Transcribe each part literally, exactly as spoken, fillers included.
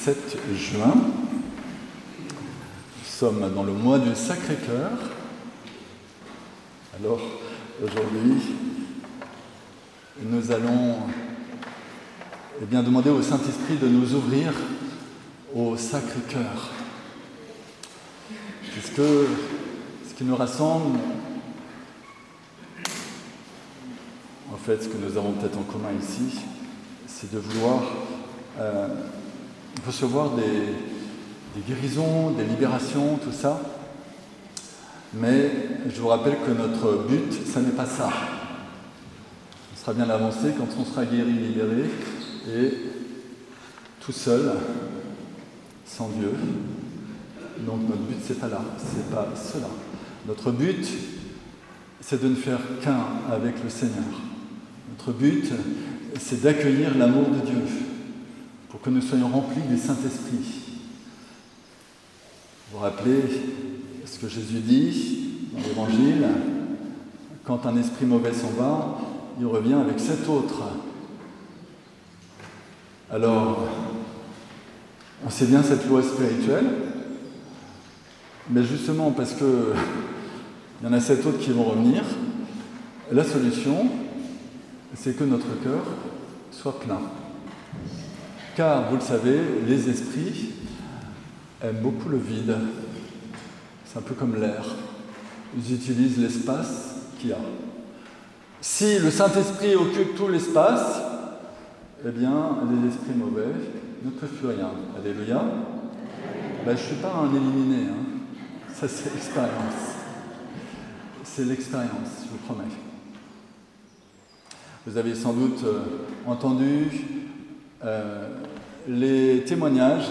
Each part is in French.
sept juin. Nous sommes dans le mois du Sacré-Cœur. Alors, aujourd'hui, nous allons eh bien, demander au Saint-Esprit de nous ouvrir au Sacré-Cœur. Puisque ce qui nous rassemble, en fait, ce que nous avons peut-être en commun ici, c'est de vouloir euh, recevoir des, des guérisons, des libérations, tout ça. Mais je vous rappelle que notre but, ça n'est pas ça. On sera bien avancé quand on sera guéri, libéré, et tout seul, sans Dieu. Donc notre but, c'est pas là, c'est pas cela. Notre but, c'est de ne faire qu'un avec le Seigneur. Notre but, c'est d'accueillir l'amour de Dieu, pour que nous soyons remplis du Saint-Esprit. Vous vous rappelez ce que Jésus dit dans l'Évangile, quand un esprit mauvais s'en va, il revient avec sept autres. Alors, on sait bien cette loi spirituelle, mais justement parce qu'il y en a sept autres qui vont revenir, la solution, c'est que notre cœur soit plein. Car, vous le savez, les esprits aiment beaucoup le vide. C'est un peu comme l'air. Ils utilisent l'espace qu'il y a. Si le Saint-Esprit occupe tout l'espace, eh bien, les esprits mauvais ne peuvent plus rien. Alléluia. Ben, je ne suis pas un éliminé. Hein. Ça, c'est l'expérience. C'est l'expérience, je vous promets. Vous avez sans doute euh, entendu euh, les témoignages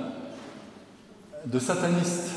de satanistes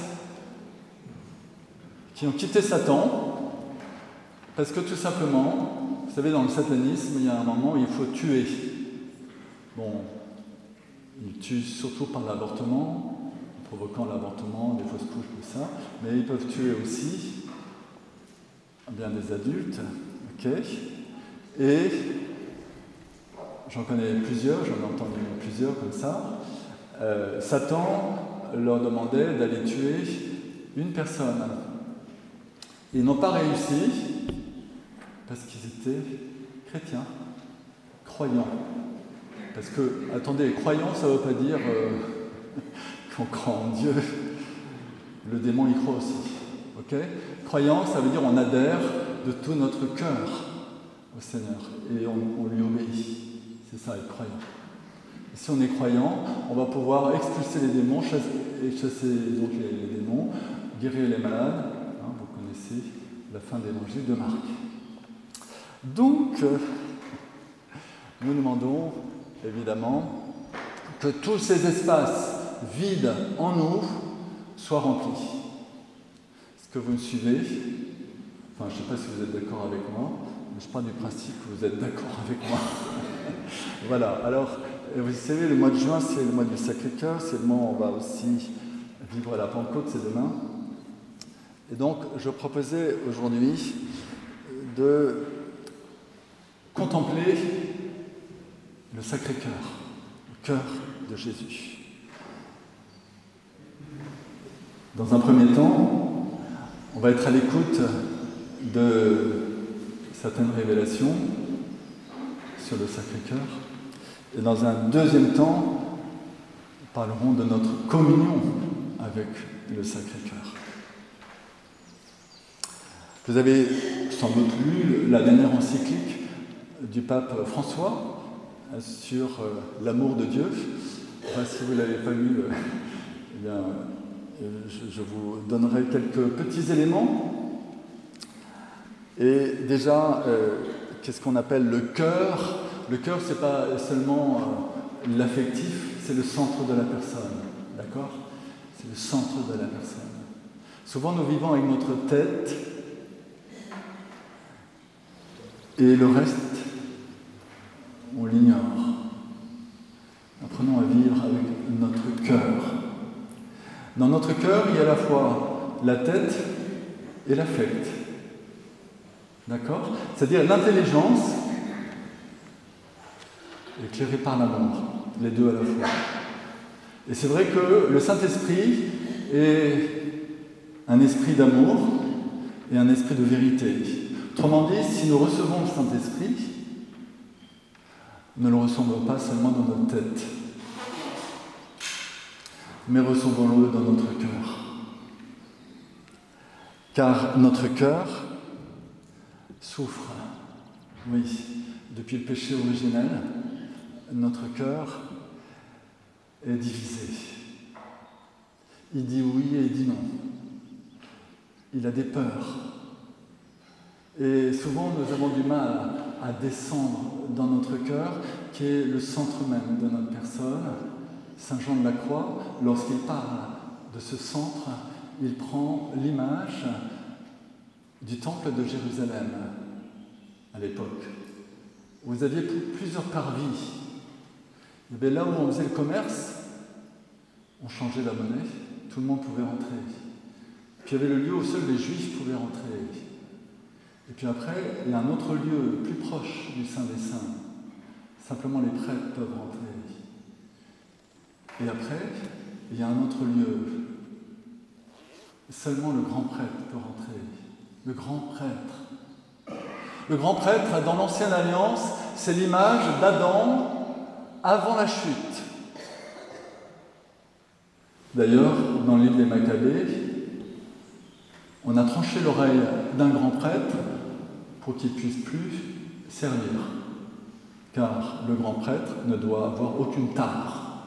qui ont quitté Satan parce que tout simplement, vous savez, dans le satanisme, il y a un moment où il faut tuer. Bon, ils tuent surtout par l'avortement, en provoquant l'avortement, des fausses couches, tout ça, mais ils peuvent tuer aussi bien des adultes, ok. Et j'en connais plusieurs, j'en ai entendu plusieurs comme ça. Euh, Satan leur demandait d'aller tuer une personne. Ils n'ont pas réussi parce qu'ils étaient chrétiens, croyants. Parce que, attendez, croyant, ça ne veut pas dire euh, qu'on croit en Dieu. Le démon y croit aussi. Ok ? Croyant, ça veut dire on adhère de tout notre cœur au Seigneur et on, on lui obéit. C'est ça, être croyant. Et si on est croyant, on va pouvoir expulser les démons, chasser, et chasser donc les, les démons, guérir les malades. Hein, vous connaissez la fin de l'évangile de Marc. Donc, euh, nous demandons évidemment que tous ces espaces vides en nous soient remplis. Est-ce que vous me suivez ? Enfin, je ne sais pas si vous êtes d'accord avec moi, mais je pars du principe que vous êtes d'accord avec moi. Voilà, alors, vous savez, le mois de juin, c'est le mois du Sacré-Cœur, c'est le mois où on va aussi vivre la Pentecôte, c'est demain. Et donc, je proposais aujourd'hui de contempler le Sacré-Cœur, le cœur de Jésus. Dans un premier temps, on va être à l'écoute de certaines révélations sur le Sacré-Cœur. Et dans un deuxième temps, nous parlerons de notre communion avec le Sacré-Cœur. Vous avez sans doute lu la dernière encyclique du pape François sur euh, l'amour de Dieu. Enfin, si vous ne l'avez pas lu, euh, eh bien, euh, je, je vous donnerai quelques petits éléments. Et déjà, euh, qu'est-ce qu'on appelle le cœur ? Le cœur, ce n'est pas seulement euh, l'affectif, c'est le centre de la personne. D'accord ? C'est le centre de la personne. Souvent, nous vivons avec notre tête et le reste, on l'ignore. Apprenons à vivre avec notre cœur. Dans notre cœur, il y a à la fois la tête et l'affect. D'accord ? C'est-à-dire l'intelligence éclairée par l'amour, les deux à la fois. Et c'est vrai que le Saint-Esprit est un esprit d'amour et un esprit de vérité. Autrement dit, si nous recevons le Saint-Esprit, ne le recevons pas seulement dans notre tête, mais recevons-le dans notre cœur. Car notre cœur souffre, oui, depuis le péché originel, notre cœur est divisé. Il dit oui et il dit non. Il a des peurs. Et souvent, nous avons du mal à descendre dans notre cœur, qui est le centre même de notre personne. Saint Jean de la Croix, lorsqu'il parle de ce centre, il prend l'image du temple de Jérusalem à l'époque. Vous aviez plusieurs parvis. Il y avait là où on faisait le commerce, on changeait la monnaie, tout le monde pouvait rentrer. Puis il y avait le lieu où seuls les Juifs pouvaient rentrer. Et puis après, il y a un autre lieu plus proche du Saint des Saints. Simplement les prêtres peuvent rentrer. Et après, il y a un autre lieu. Seulement le grand prêtre peut rentrer. Le grand prêtre. Le grand prêtre, dans l'Ancienne Alliance, c'est l'image d'Adam avant la chute. D'ailleurs, dans le livre des Maccabées, on a tranché l'oreille d'un grand prêtre pour qu'il ne puisse plus servir. Car le grand prêtre ne doit avoir aucune tare,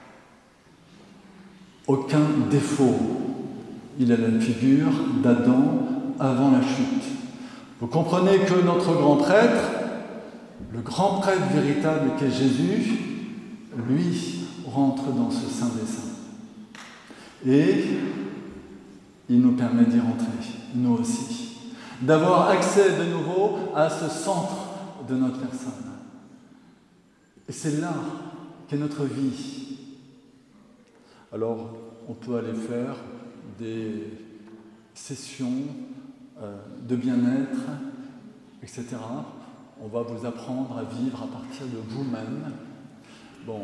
aucun défaut. Il est la figure d'Adam avant la chute. Vous comprenez que notre grand prêtre, le grand prêtre véritable qu'est Jésus, lui rentre dans ce Saint des Saints. Et il nous permet d'y rentrer, nous aussi, d'avoir accès de nouveau à ce centre de notre personne. Et c'est là qu'est notre vie. Alors, on peut aller faire des sessions euh, de bien-être, et cetera. On va vous apprendre à vivre à partir de vous-même. Bon.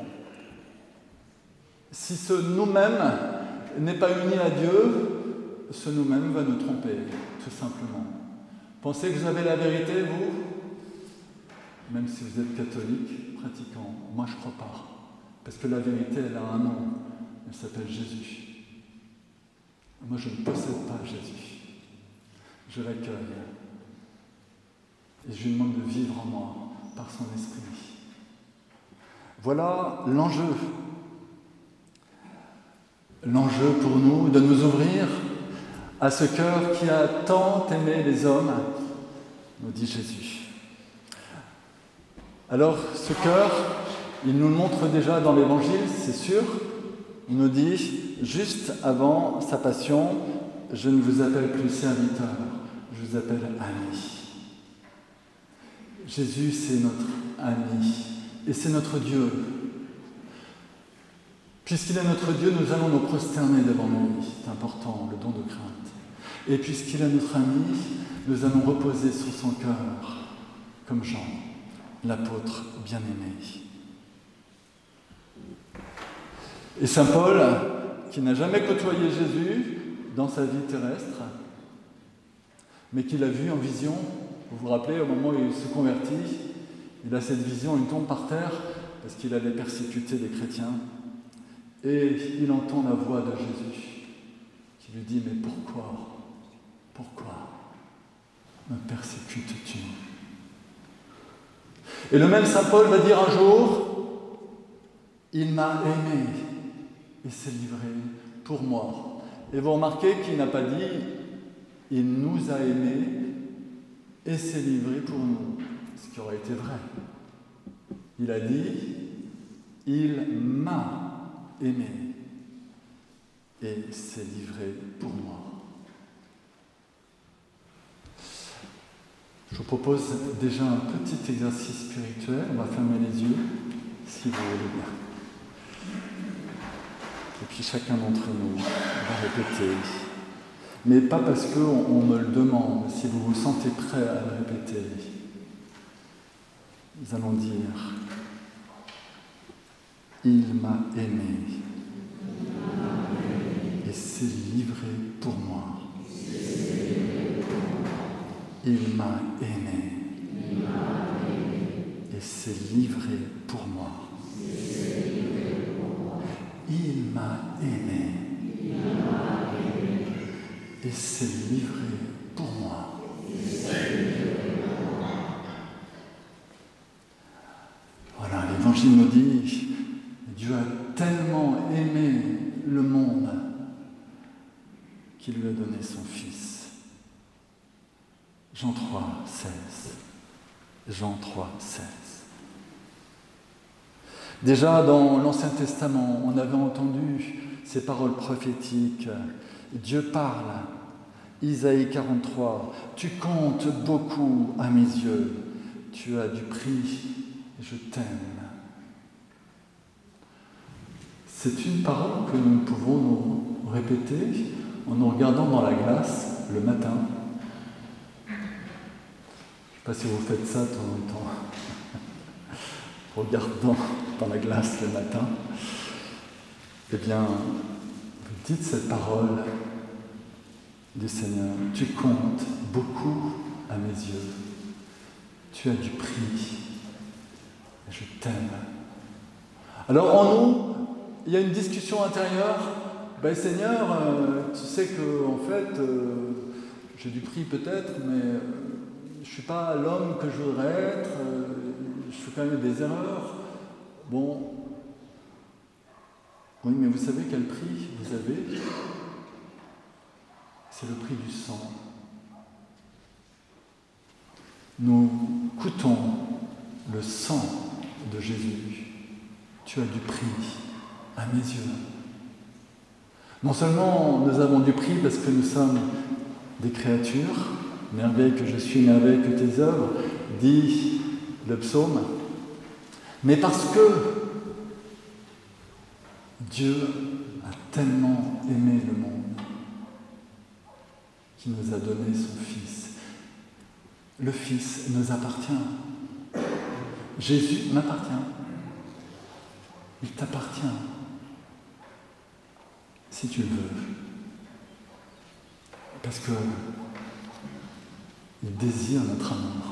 Si ce nous-mêmes n'est pas uni à Dieu, ce nous-mêmes va nous tromper, tout simplement. Pensez que vous avez la vérité, vous ? Même si vous êtes catholique, pratiquant. Moi, je ne crois pas. Parce que la vérité, elle a un nom. Elle s'appelle Jésus. Moi, je ne possède pas Jésus. Je l'accueille. Et je lui demande de vivre en moi par son esprit. Voilà l'enjeu. L'enjeu pour nous de nous ouvrir à ce cœur qui a tant aimé les hommes, nous dit Jésus. Alors, ce cœur, il nous le montre déjà dans l'Évangile, c'est sûr. Il nous dit, juste avant sa passion, « Je ne vous appelle plus serviteur, je vous appelle ami. » Jésus, c'est notre ami, et c'est notre Dieu. Puisqu'il est notre Dieu, nous allons nous prosterner devant lui. C'est important, le don de crainte. Et puisqu'il est notre ami, nous allons reposer sur son cœur, comme Jean, l'apôtre bien-aimé. Et saint Paul, qui n'a jamais côtoyé Jésus dans sa vie terrestre, mais qui l'a vu en vision, vous vous rappelez, au moment où il se convertit, il a cette vision, il tombe par terre, parce qu'il allait persécuter des chrétiens, et il entend la voix de Jésus, qui lui dit « Mais pourquoi, pourquoi me persécutes-tu » Et le même saint Paul va dire un jour « Il m'a aimé et s'est livré pour moi. » Et vous remarquez qu'il n'a pas dit « Il nous a aimés et s'est livré pour nous », ce qui aurait été vrai. Il a dit « Il m'a aimé et s'est livré pour moi. » Je vous propose déjà un petit exercice spirituel. On va fermer les yeux, si vous voulez bien. Et puis chacun d'entre nous va répéter. Mais pas parce qu'on on me le demande, si vous vous sentez prêt à le répéter. Nous allons dire « Il m'a aimé Il m'a aimé et s'est livré pour moi. Il m'a aimé et s'est livré pour moi. Voilà, l'Évangile nous dit, Dieu a tellement aimé le monde qu'il lui a donné son Fils. Jean trois, seize. Jean trois, seize. Déjà dans l'Ancien Testament, on avait entendu ces paroles prophétiques. Dieu parle. Isaïe quarante-trois. Tu comptes beaucoup à mes yeux. Tu as du prix. Je t'aime. C'est une parole que nous pouvons nous répéter en nous regardant dans la glace le matin. Je ne sais pas si vous faites ça de temps en temps. Regardant dans la glace le matin. Eh bien, vous dites cette parole du Seigneur. Tu comptes beaucoup à mes yeux. Tu as du prix. Je t'aime. Alors en nous, il y a une discussion intérieure. Ben Seigneur, euh, tu sais que en fait, euh, j'ai du prix peut-être, mais euh, je ne suis pas l'homme que je voudrais être. Euh, je fais quand même des erreurs. Bon. Oui, mais vous savez quel prix vous avez ? C'est le prix du sang. Nous coûtons le sang de Jésus. Tu as du prix à mes yeux. Non seulement nous avons du prix parce que nous sommes des créatures, merveille que je suis, merveille que tes œuvres, dit le psaume, mais parce que Dieu a tellement aimé le monde qu'il nous a donné son Fils. Le Fils nous appartient. Jésus m'appartient. Il t'appartient. Si tu le veux. Parce que il désire notre amour.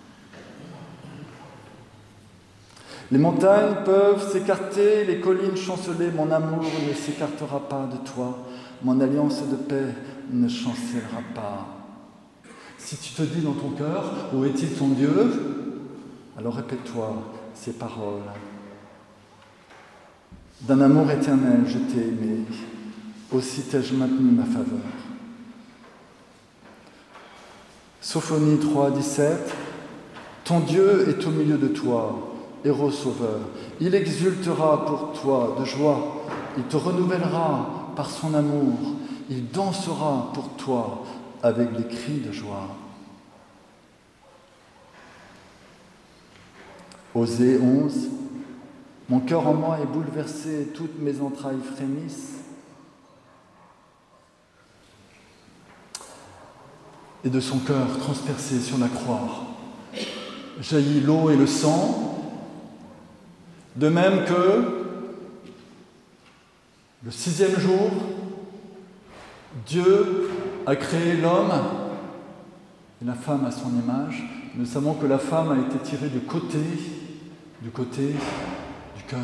Les montagnes peuvent s'écarter, les collines chanceler, mon amour ne s'écartera pas de toi, mon alliance de paix ne chancellera pas. Si tu te dis dans ton cœur, où est-il ton Dieu ? Alors répète-toi ces paroles. D'un amour éternel, je t'ai aimé, aussi t'ai-je maintenu ma faveur. Sophonie trois, dix-sept. Ton Dieu est au milieu de toi, héros sauveur. Il exultera pour toi de joie. Il te renouvellera par son amour. Il dansera pour toi avec les cris de joie. Osée onze. Mon cœur en moi est bouleversé, toutes mes entrailles frémissent. Et de son cœur transpercé sur la croix jaillit l'eau et le sang, de même que le sixième jour, Dieu a créé l'homme et la femme à son image. Nous savons que la femme a été tirée du côté, du côté du cœur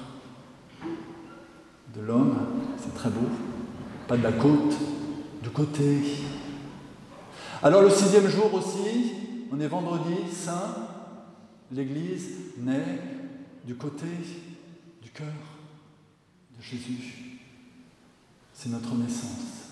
de l'homme, c'est très beau, pas de la côte, du côté. Alors le sixième jour aussi, on est vendredi saint, l'Église naît du côté du cœur de Jésus. C'est notre naissance.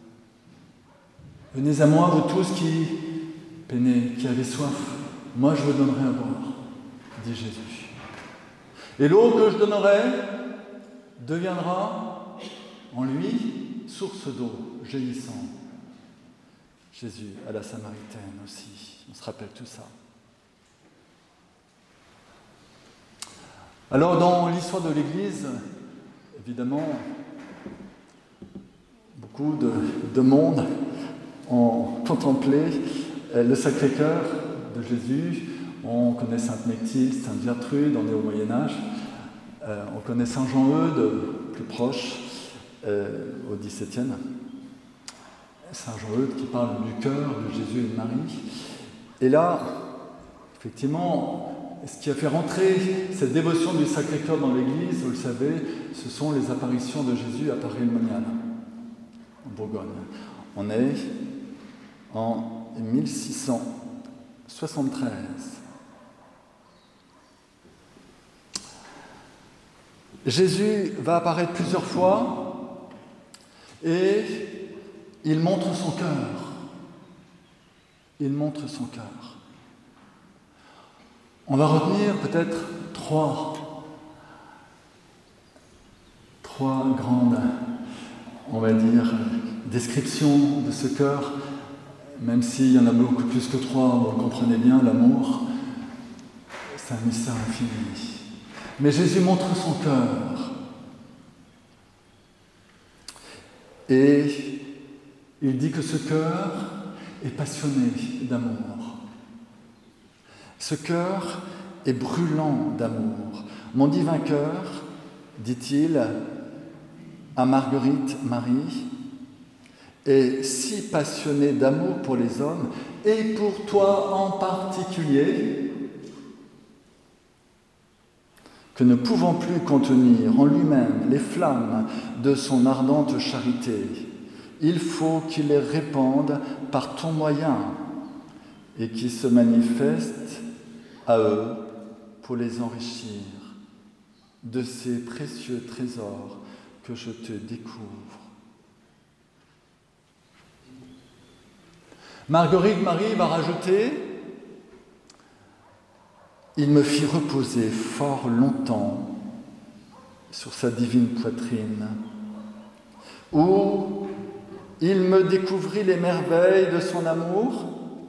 Venez à moi, vous tous qui peinez, qui avez soif, moi je vous donnerai à boire, dit Jésus. Et l'eau que je donnerai deviendra en lui source d'eau jaillissante. Jésus à la Samaritaine aussi, on se rappelle tout ça. Alors dans l'histoire de l'Église, évidemment, beaucoup de, de monde ont contemplé le Sacré-Cœur de Jésus. On connaît Sainte Méctille, Sainte Gertrude, on est au Moyen-Âge. Euh, on connaît Saint Jean-Eudes, plus proche, euh, au dix-septième. Saint Jean-Eudes qui parle du cœur de Jésus et de Marie. Et là, effectivement, ce qui a fait rentrer cette dévotion du Sacré-Cœur dans l'Église, vous le savez, ce sont les apparitions de Jésus à Paray-le-Monial, en Bourgogne. On est en mille six cent soixante-treize. Jésus va apparaître plusieurs fois et il montre son cœur. Il montre son cœur. On va retenir peut-être trois, trois grandes, on va dire, descriptions de ce cœur, même s'il y en a beaucoup plus que trois, vous comprenez bien, l'amour, c'est un mystère infini. Mais Jésus montre son cœur. Et il dit que ce cœur est passionné d'amour. Ce cœur est brûlant d'amour. Mon divin cœur, dit-il à Marguerite Marie, est si passionné d'amour pour les hommes, et pour toi en particulier, que ne pouvant plus contenir en lui-même les flammes de son ardente charité, il faut qu'il les répande par ton moyen et qu'il se manifeste à eux pour les enrichir de ces précieux trésors que je te découvre. Marguerite Marie va rajouter: il me fit reposer fort longtemps sur sa divine poitrine, où il me découvrit les merveilles de son amour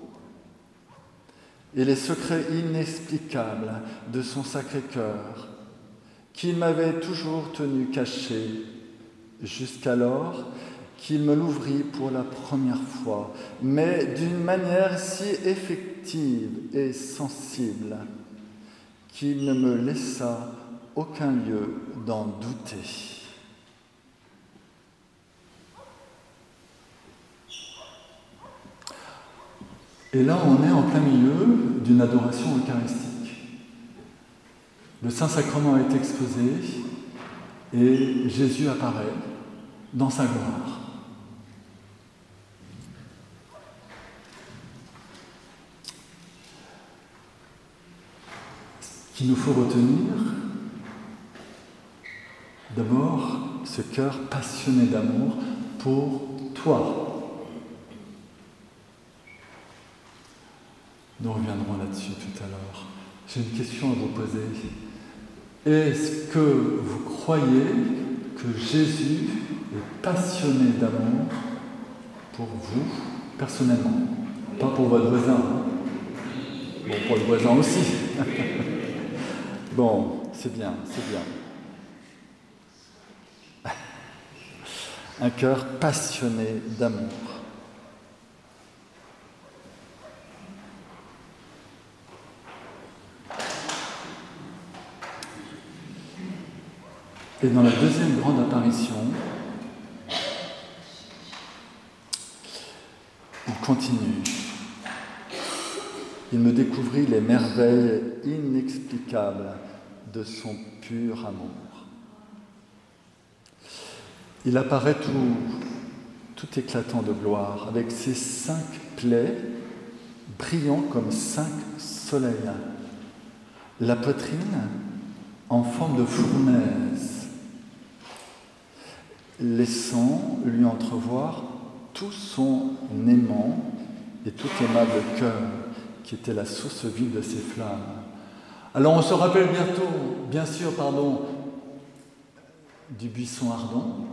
et les secrets inexplicables de son Sacré-Cœur, qu'il m'avait toujours tenu caché, jusqu'alors qu'il me l'ouvrit pour la première fois, mais d'une manière si effective et sensible qu'il ne me laissa aucun lieu d'en douter. Et là, on est en plein milieu d'une adoration eucharistique. Le Saint-Sacrement est exposé et Jésus apparaît dans sa gloire. Ce qu'il nous faut retenir, d'abord, ce cœur passionné d'amour pour toi. Nous reviendrons là-dessus tout à l'heure. J'ai une question à vous poser. Est-ce que vous croyez que Jésus est passionné d'amour pour vous, personnellement? Pas pour votre voisin. Hein? Bon, pour le voisin aussi. Bon, c'est bien, c'est bien. Un cœur passionné d'amour. Et dans la deuxième grande apparition, il continue. Il me découvrit les merveilles inexplicables de son pur amour. Il apparaît tout, tout éclatant de gloire, avec ses cinq plaies brillant comme cinq soleils. La poitrine en forme de fournaise, laissant lui entrevoir tout son aimant et tout aimable cœur, qui était la source vive de ses flammes. Alors on se rappelle bientôt, bien sûr, pardon, du buisson ardent.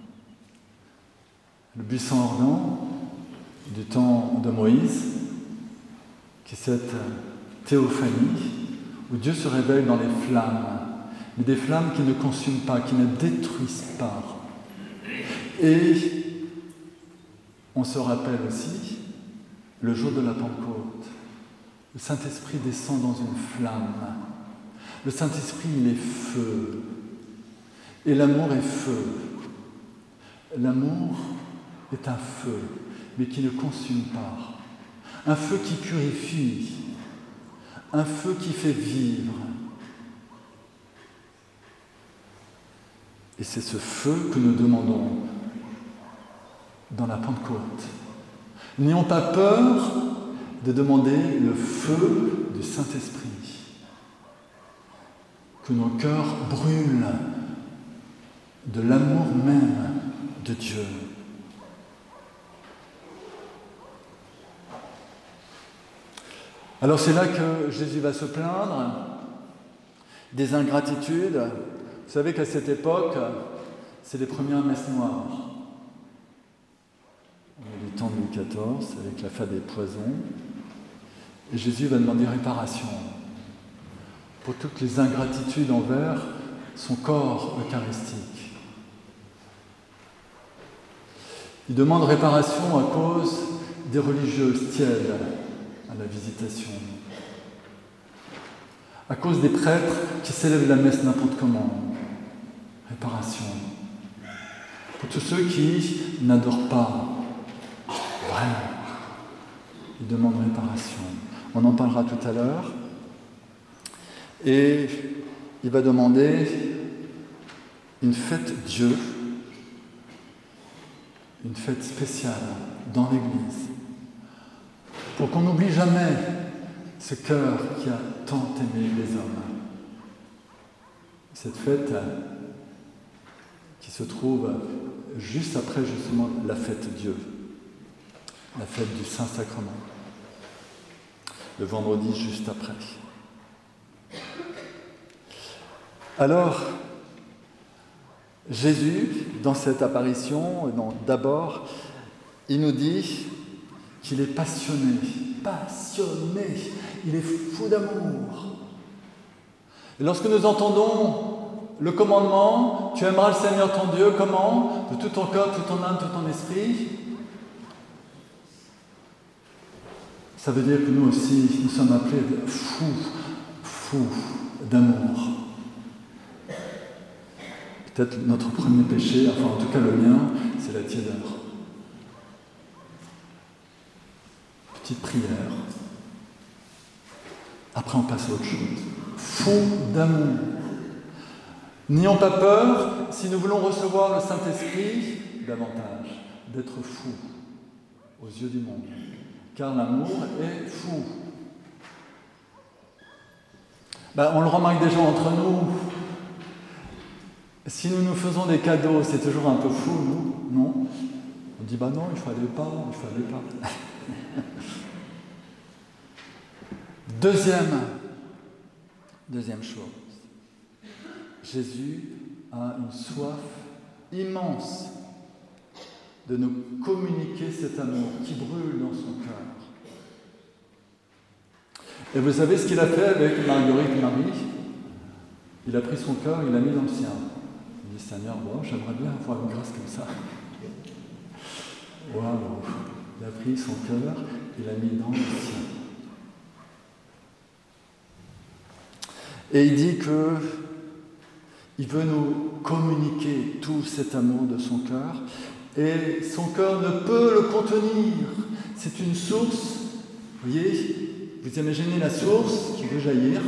Le buisson ardent du temps de Moïse, qui est cette théophanie où Dieu se révèle dans les flammes, mais des flammes qui ne consument pas, qui ne détruisent pas. Et on se rappelle aussi le jour de la Pentecôte. Le Saint-Esprit descend dans une flamme. Le Saint-Esprit, il est feu. Et l'amour est feu. L'amour est un feu, mais qui ne consume pas. un feu qui purifie, un feu qui fait vivre. Et c'est ce feu que nous demandons dans la Pentecôte. N'ayons pas peur de demander le feu du Saint-Esprit. Que nos cœurs brûlent de l'amour même de Dieu. Alors c'est là que Jésus va se plaindre des ingratitudes. Vous savez qu'à cette époque, c'est les premières messes noires. On est du temps de Louis quatorze, avec la fête des poisons. Et Jésus va demander réparation pour toutes les ingratitudes envers son corps eucharistique. Il demande réparation à cause des religieuses tièdes à la visitation, à cause des prêtres qui célèbrent la messe n'importe comment. Réparation. Pour tous ceux qui n'adorent pas vraiment, il demande réparation. On en parlera tout à l'heure. Et il va demander une fête Dieu, une fête spéciale dans l'Église, pour qu'on n'oublie jamais ce cœur qui a tant aimé les hommes. Cette fête qui se trouve juste après justement la fête Dieu, la fête du Saint-Sacrement, le vendredi juste après. Alors, Jésus, dans cette apparition, d'abord, il nous dit qu'il est passionné, passionné, il est fou d'amour. Et lorsque nous entendons le commandement, tu aimeras le Seigneur ton Dieu, comment ? De tout ton corps, tout ton âme, tout ton esprit. Ça veut dire que nous aussi, nous sommes appelés fous, fous d'amour. Peut-être notre premier péché, enfin en tout cas le mien, c'est la tiédeur. Petite prière. Après on passe à autre chose. Fou d'amour. N'ayons pas peur, si nous voulons recevoir le Saint-Esprit, davantage, d'être fous aux yeux du monde. Car l'amour est fou. Ben, on le remarque déjà entre nous. Si nous nous faisons des cadeaux, c'est toujours un peu fou, nous, non ? On dit, bah non, il ne fallait pas, il ne fallait pas. Deuxième, deuxième chose. Jésus a une soif immense de nous communiquer cet amour qui brûle dans son cœur. Et vous savez ce qu'il a fait avec Marguerite Marie ? Il a pris son cœur, il l'a mis dans le sien. Il dit, Seigneur, wow, j'aimerais bien avoir une grâce comme ça. Waouh! Il a pris son cœur, il l'a mis dans le sien. Et il dit que il veut nous communiquer tout cet amour de son cœur, et son cœur ne peut le contenir. C'est une source, vous voyez, vous imaginez la source qui veut jaillir,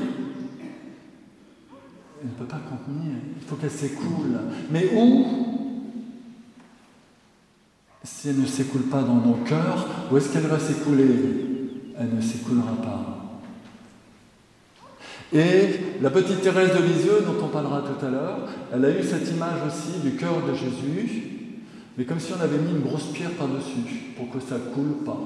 elle ne peut pas contenir, il faut qu'elle s'écoule. Mais où ? Si elle ne s'écoule pas dans nos cœurs, où est-ce qu'elle va s'écouler ? Elle ne s'écoulera pas. Et la petite Thérèse de Lisieux, dont on parlera tout à l'heure, elle a eu cette image aussi du cœur de Jésus, mais comme si on avait mis une grosse pierre par-dessus, pour que ça ne coule pas.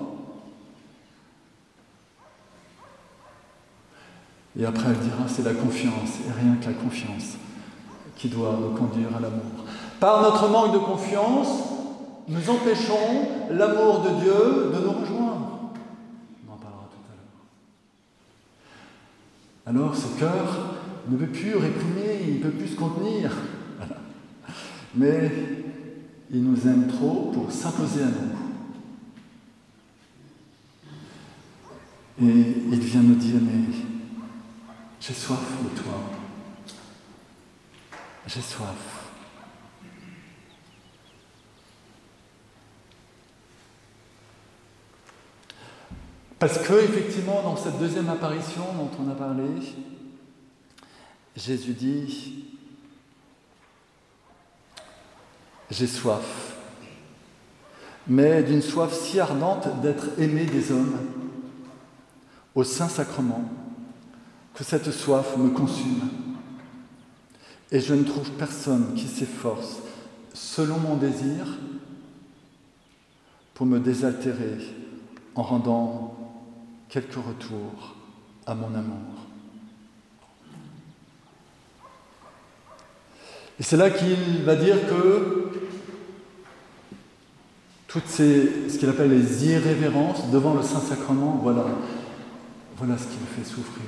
Et après elle dira, c'est la confiance, et rien que la confiance, qui doit nous conduire à l'amour. Par notre manque de confiance, nous empêchons l'amour de Dieu de nous rejoindre. On en parlera tout à l'heure. Alors ce cœur ne peut plus réprimer, il ne peut plus se contenir. Voilà. Mais il nous aime trop pour s'imposer à nous. Et il vient nous dire, mais j'ai soif de toi. J'ai soif. Parce que, effectivement, dans cette deuxième apparition dont on a parlé, Jésus dit « J'ai soif », mais d'une soif si ardente d'être aimé des hommes au Saint-Sacrement que cette soif me consume. Et je ne trouve personne qui s'efforce, selon mon désir, pour me désaltérer en rendant quelques retours à mon amour. Et c'est là qu'il va dire que toutes ces, ce qu'il appelle les irrévérences devant le Saint-Sacrement, voilà, voilà ce qui me fait souffrir.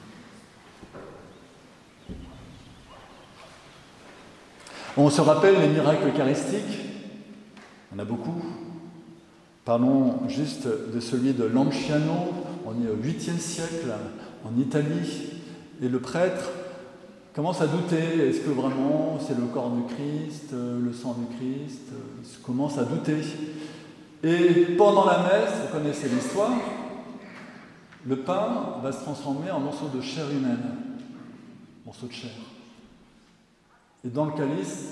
On se rappelle les miracles eucharistiques, il y en a beaucoup. Parlons juste de celui de Lanciano, on est au huitième siècle, en Italie, et le prêtre commence à douter, est-ce que vraiment c'est le corps du Christ, le sang du Christ? Il commence à douter. Et pendant la messe, vous connaissez l'histoire, le pain va se transformer en morceau de chair humaine, morceau de chair. Et dans le calice,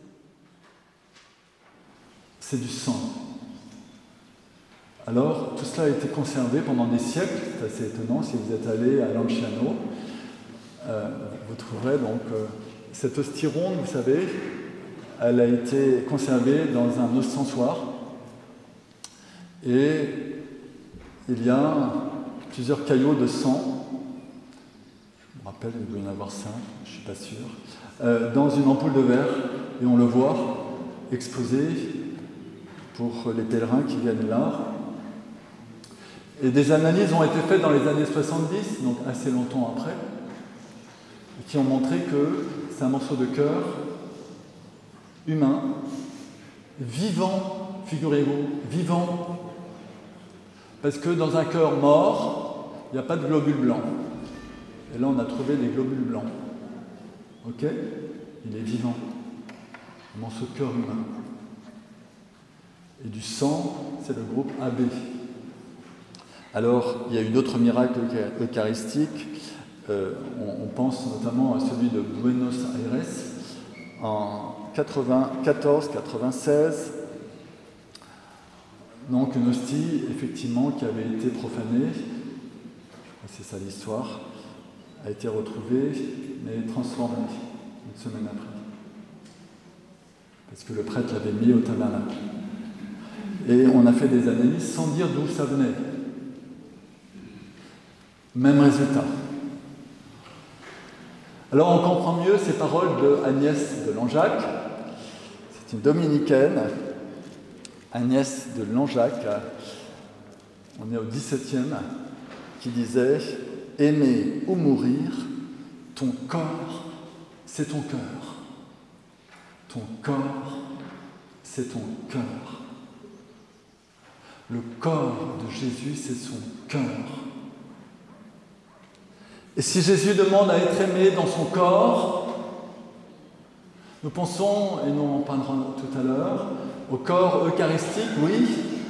c'est du sang. Alors, tout cela a été conservé pendant des siècles, c'est assez étonnant, si vous êtes allé à Lanciano, euh, vous trouverez donc euh, cette hostie ronde, vous savez, elle a été conservée dans un ostensoir, et il y a plusieurs caillots de sang, je me rappelle, il doit y en avoir cinq, je ne suis pas sûr, euh, dans une ampoule de verre, et on le voit exposé pour les pèlerins qui viennent là. Et des analyses ont été faites dans les années soixante-dix, donc assez longtemps après, qui ont montré que c'est un morceau de cœur humain, vivant, figurez-vous, vivant, parce que dans un cœur mort, il n'y a pas de globules blancs. Et là, on a trouvé des globules blancs. Ok? Il est vivant. Un morceau de cœur humain. Et du sang, c'est le groupe A B. Alors, il y a eu d'autres miracles eucharistiques. Euh, on, on pense notamment à celui de Buenos Aires en quatre-vingt-quatorze quatre-vingt-seize. Donc, une hostie, effectivement, qui avait été profanée, je crois que c'est ça l'histoire, a été retrouvée, mais transformée une semaine après. Parce que le prêtre l'avait mis au tabernacle. Et on a fait des analyses sans dire d'où ça venait. Même résultat. Alors on comprend mieux ces paroles de Agnès de Langeac. C'est une dominicaine, Agnès de Langeac, on est au dix-septième, qui disait « Aimer ou mourir, ton corps, c'est ton cœur. Ton corps, c'est ton cœur. Le corps de Jésus, c'est son cœur. » Et si Jésus demande à être aimé dans son corps, nous pensons, et nous en parlerons tout à l'heure, au corps eucharistique, oui,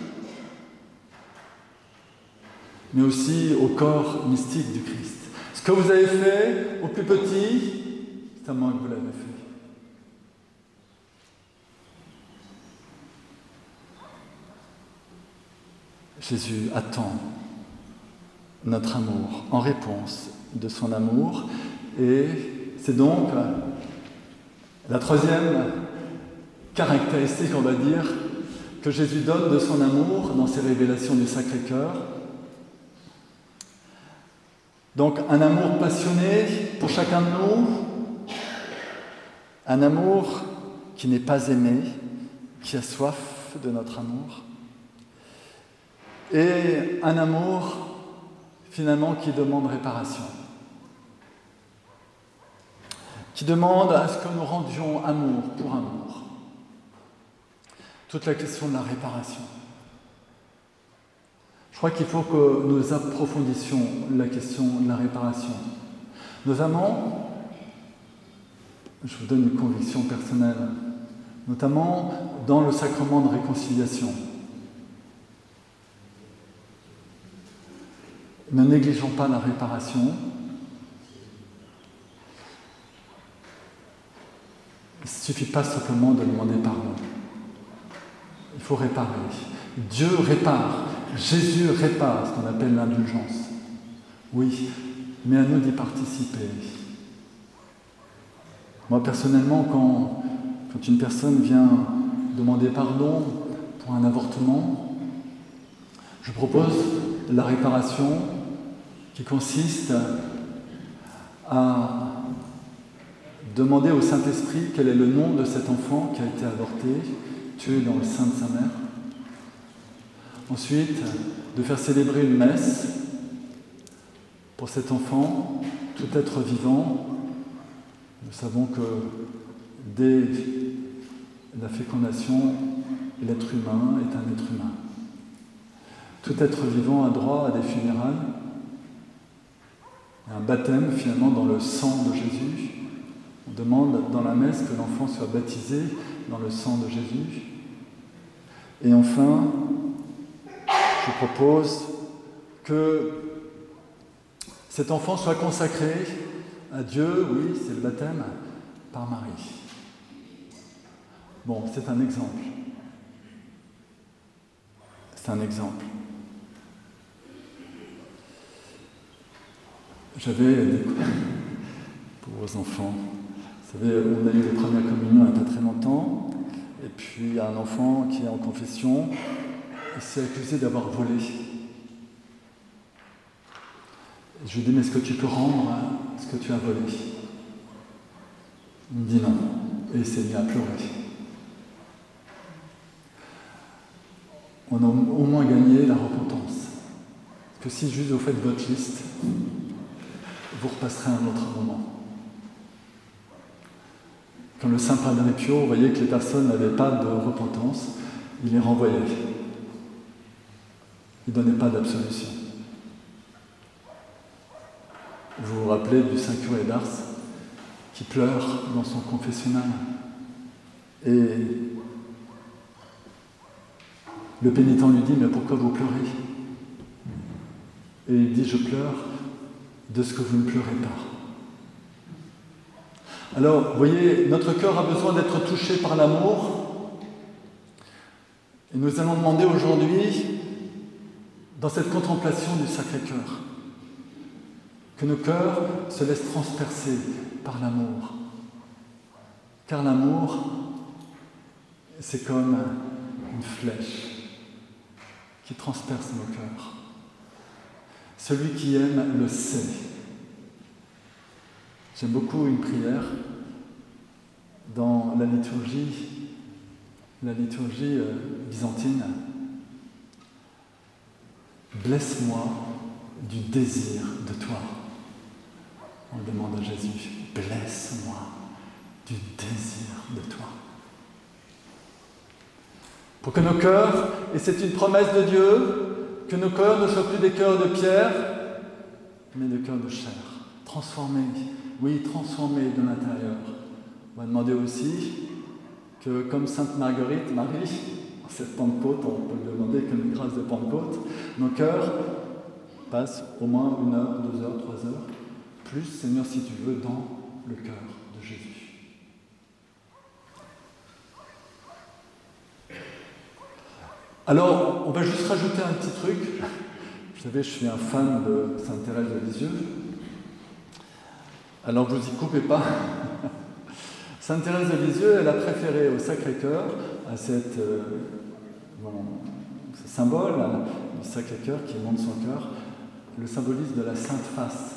mais aussi au corps mystique du Christ. Ce que vous avez fait au plus petit, c'est à moi que vous l'avez fait. Jésus attend notre amour en réponse de son amour, et c'est donc la troisième caractéristique, on va dire, que Jésus donne de son amour dans ses révélations du Sacré-Cœur. Donc un amour passionné pour chacun de nous, un amour qui n'est pas aimé, qui a soif de notre amour, et un amour finalement qui demande réparation, qui demande à ce que nous rendions amour pour amour. Toute la question de la réparation. Je crois qu'il faut que nous approfondissions la question de la réparation. Nos amants, je vous donne une conviction personnelle, notamment dans le sacrement de réconciliation. ne négligeons pas la réparation. Il ne suffit pas simplement de demander pardon. Il faut réparer. Dieu répare. Jésus répare, ce qu'on appelle l'indulgence. Oui, mais à nous d'y participer. Moi, personnellement, quand, quand une personne vient demander pardon pour un avortement, je propose la réparation qui consiste à demander au Saint-Esprit quel est le nom de cet enfant qui a été avorté, tué dans le sein de sa mère. Ensuite, de faire célébrer une messe pour cet enfant, tout être vivant. Nous savons que dès la fécondation, l'être humain est un être humain. Tout être vivant a droit à des funérailles, à un baptême finalement dans le sang de Jésus. On demande dans la messe que l'enfant soit baptisé dans le sang de Jésus. Et enfin, je propose que cet enfant soit consacré à Dieu, oui, c'est le baptême, par Marie. Bon, c'est un exemple. C'est un exemple. J'avais des pauvres enfants. Vous savez, on a eu les premières communions il n'y a pas très longtemps, et puis il y a un enfant qui est en confession, il s'est accusé d'avoir volé. Et je lui dis, mais est-ce que tu peux rendre ce que tu as volé? Il me dit non, et il s'est mis à pleurer. On a au moins gagné la repentance. Parce que si juste vous faites votre liste, vous repasserez à un autre moment. Quand le Saint Padre Pio, vous voyez que les personnes n'avaient pas de repentance, il les renvoyait. Il ne donnait pas d'absolution. Vous vous rappelez du Saint curé d'Ars qui pleure dans son confessionnal. Et le pénitent lui dit, mais pourquoi vous pleurez? Et il dit, je pleure de ce que vous ne pleurez pas. Alors, vous voyez, notre cœur a besoin d'être touché par l'amour. Et nous allons demander aujourd'hui, dans cette contemplation du Sacré-Cœur, que nos cœurs se laissent transpercer par l'amour. Car l'amour, c'est comme une flèche qui transperce nos cœurs. Celui qui aime le sait. J'aime beaucoup une prière dans la liturgie, la liturgie euh, byzantine. Blesse-moi du désir de toi. On demande à Jésus, blesse-moi du désir de toi. Pour que nos cœurs, et c'est une promesse de Dieu, que nos cœurs ne soient plus des cœurs de pierre, mais des cœurs de chair, transformés, oui, transformés de l'intérieur. On va demander aussi que, comme Sainte Marguerite, Marie, en cette Pentecôte, on peut le demander comme une grâce de Pentecôte, nos cœurs passent au moins une heure, deux heures, trois heures, plus, Seigneur, si tu veux, dans le cœur de Jésus. Alors, on va juste rajouter un petit truc. Vous savez, je suis un fan de Sainte Thérèse de Lisieux. Alors, vous y coupez pas. Sainte Thérèse de Lisieux, elle a préféré au Sacré-Cœur, à cette, euh, bon, ce symbole hein, du Sacré-Cœur qui monte son cœur, le symbolisme de la Sainte Face.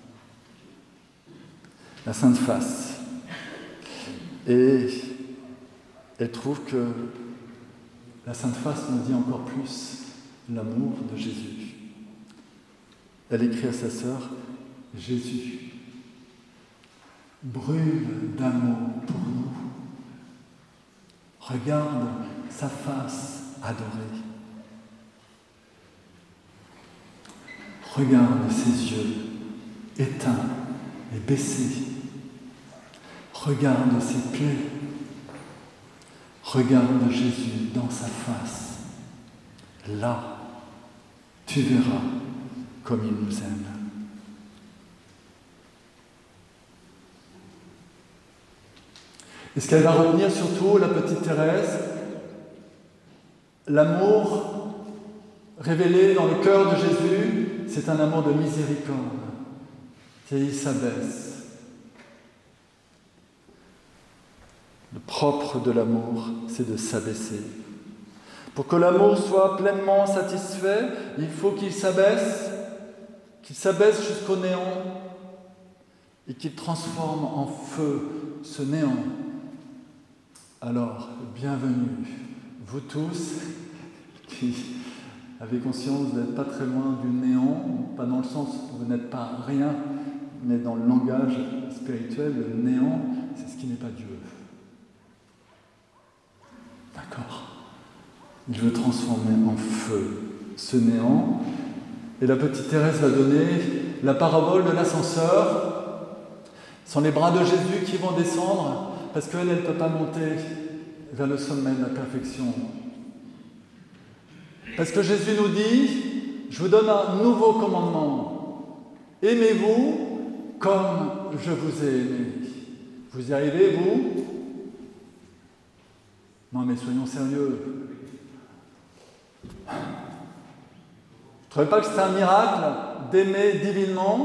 La Sainte Face. Et elle trouve que la Sainte Face nous dit encore plus l'amour de Jésus. Elle écrit à sa sœur, Jésus brûle d'amour pour nous. Regarde sa face adorée. Regarde ses yeux éteints et baissés. Regarde ses plaies. Regarde Jésus dans sa face. Là, tu verras comme il nous aime. Et ce qu'elle va retenir surtout, la petite Thérèse, l'amour révélé dans le cœur de Jésus, c'est un amour de miséricorde. Et il s'abaisse. Le propre de l'amour, c'est de s'abaisser. Pour que l'amour soit pleinement satisfait, il faut qu'il s'abaisse, qu'il s'abaisse jusqu'au néant et qu'il transforme en feu ce néant. Alors, bienvenue, vous tous qui avez conscience que vous n'êtes pas très loin du néant, pas dans le sens où vous n'êtes pas rien, mais dans le langage spirituel, le néant, c'est ce qui n'est pas Dieu. D'accord ? Il veut transformer en feu ce néant. Et la petite Thérèse va donner la parabole de l'ascenseur. Ce sont les bras de Jésus qui vont descendre, parce qu'elle, elle ne peut pas monter vers le sommet de la perfection. Parce que Jésus nous dit, je vous donne un nouveau commandement. Aimez-vous comme je vous ai aimé. Vous y arrivez, vous ? Non, mais soyons sérieux. Vous ne trouvez pas que c'est un miracle d'aimer divinement ?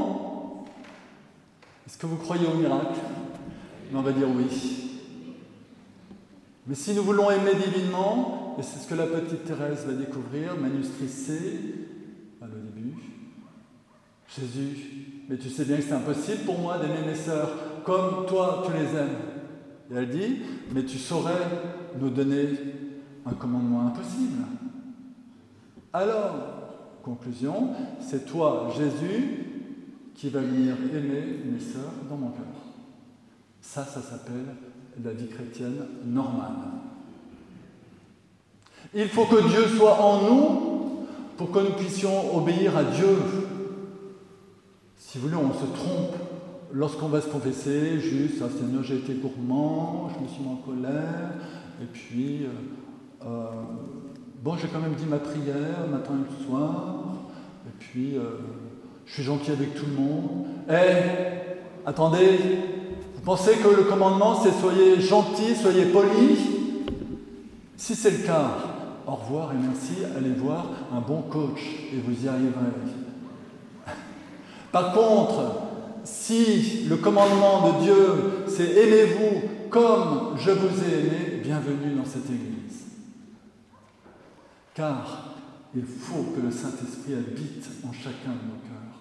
Est-ce que vous croyez au miracle ? Mais on va dire oui. Mais si nous voulons aimer divinement, et c'est ce que la petite Thérèse va découvrir, manuscrit C, à le début, Jésus, mais tu sais bien que c'est impossible pour moi d'aimer mes sœurs comme toi tu les aimes. Et elle dit, mais tu saurais nous donner un commandement impossible. Alors, conclusion, c'est toi, Jésus, qui va venir aimer mes sœurs dans mon cœur. Ça, ça s'appelle la vie chrétienne normale. Il faut que Dieu soit en nous pour que nous puissions obéir à Dieu. Si vous voulez, on se trompe lorsqu'on va se confesser, juste, ah, Seigneur, j'ai été gourmand, je me suis mis en colère, et puis, euh, euh, bon, j'ai quand même dit ma prière, matin et le soir, et puis, euh, je suis gentil avec tout le monde. Eh, attendez, vous pensez que le commandement, c'est soyez gentils, soyez polis ? Si c'est le cas, au revoir et merci, allez voir un bon coach, et vous y arriverez. Par contre, si le commandement de Dieu, c'est « aimez-vous comme je vous ai aimé », bienvenue dans cette Église. Car il faut que le Saint-Esprit habite en chacun de nos cœurs.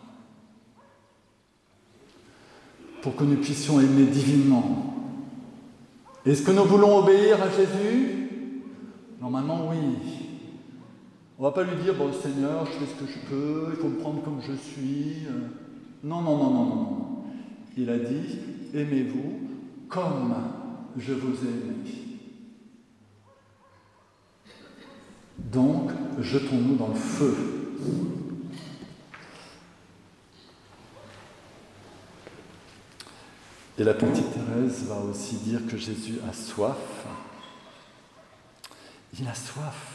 Pour que nous puissions aimer divinement. Est-ce que nous voulons obéir à Jésus ? Normalement, oui. On ne va pas lui dire, bon Seigneur, je fais ce que je peux, il faut me prendre comme je suis. Non, non, non, non, non. Il a dit, aimez-vous comme je vous ai aimé. Donc, jetons-nous dans le feu. Et la petite Thérèse va aussi dire que Jésus a soif. Il a soif.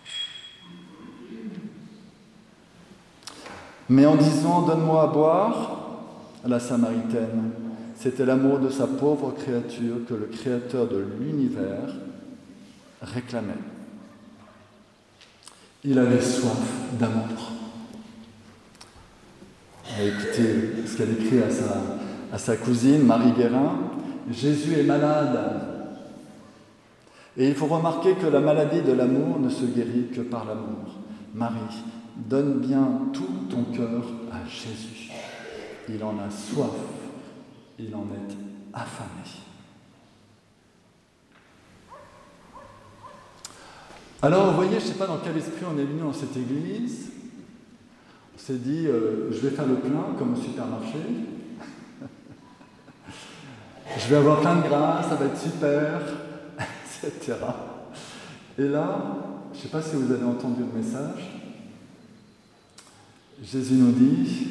Mais en disant « donne-moi à boire », la Samaritaine, c'était l'amour de sa pauvre créature que le Créateur de l'univers réclamait. Il avait soif d'amour. Écoutez ce qu'elle écrit à sa, à sa cousine, Marie Guérin. « Jésus est malade. » Et il faut remarquer que la maladie de l'amour ne se guérit que par l'amour. Marie, donne bien tout ton cœur à Jésus. Il en a soif, il en est affamé. Alors, vous voyez, je ne sais pas dans quel esprit on est venu dans cette église. On s'est dit, euh, je vais faire le plein comme au supermarché. Je vais avoir plein de grâce, ça va être super, et cetera. Et là, je ne sais pas si vous avez entendu le message, Jésus nous dit,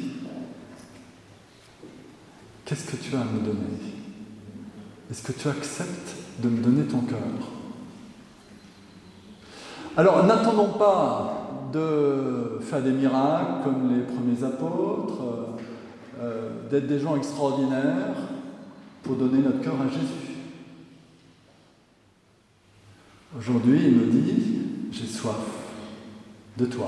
qu'est-ce que tu as à me donner ? Est-ce que tu acceptes de me donner ton cœur ? Alors, n'attendons pas de faire des miracles comme les premiers apôtres, euh, d'être des gens extraordinaires pour donner notre cœur à Jésus. Aujourd'hui, il me dit, j'ai soif de toi.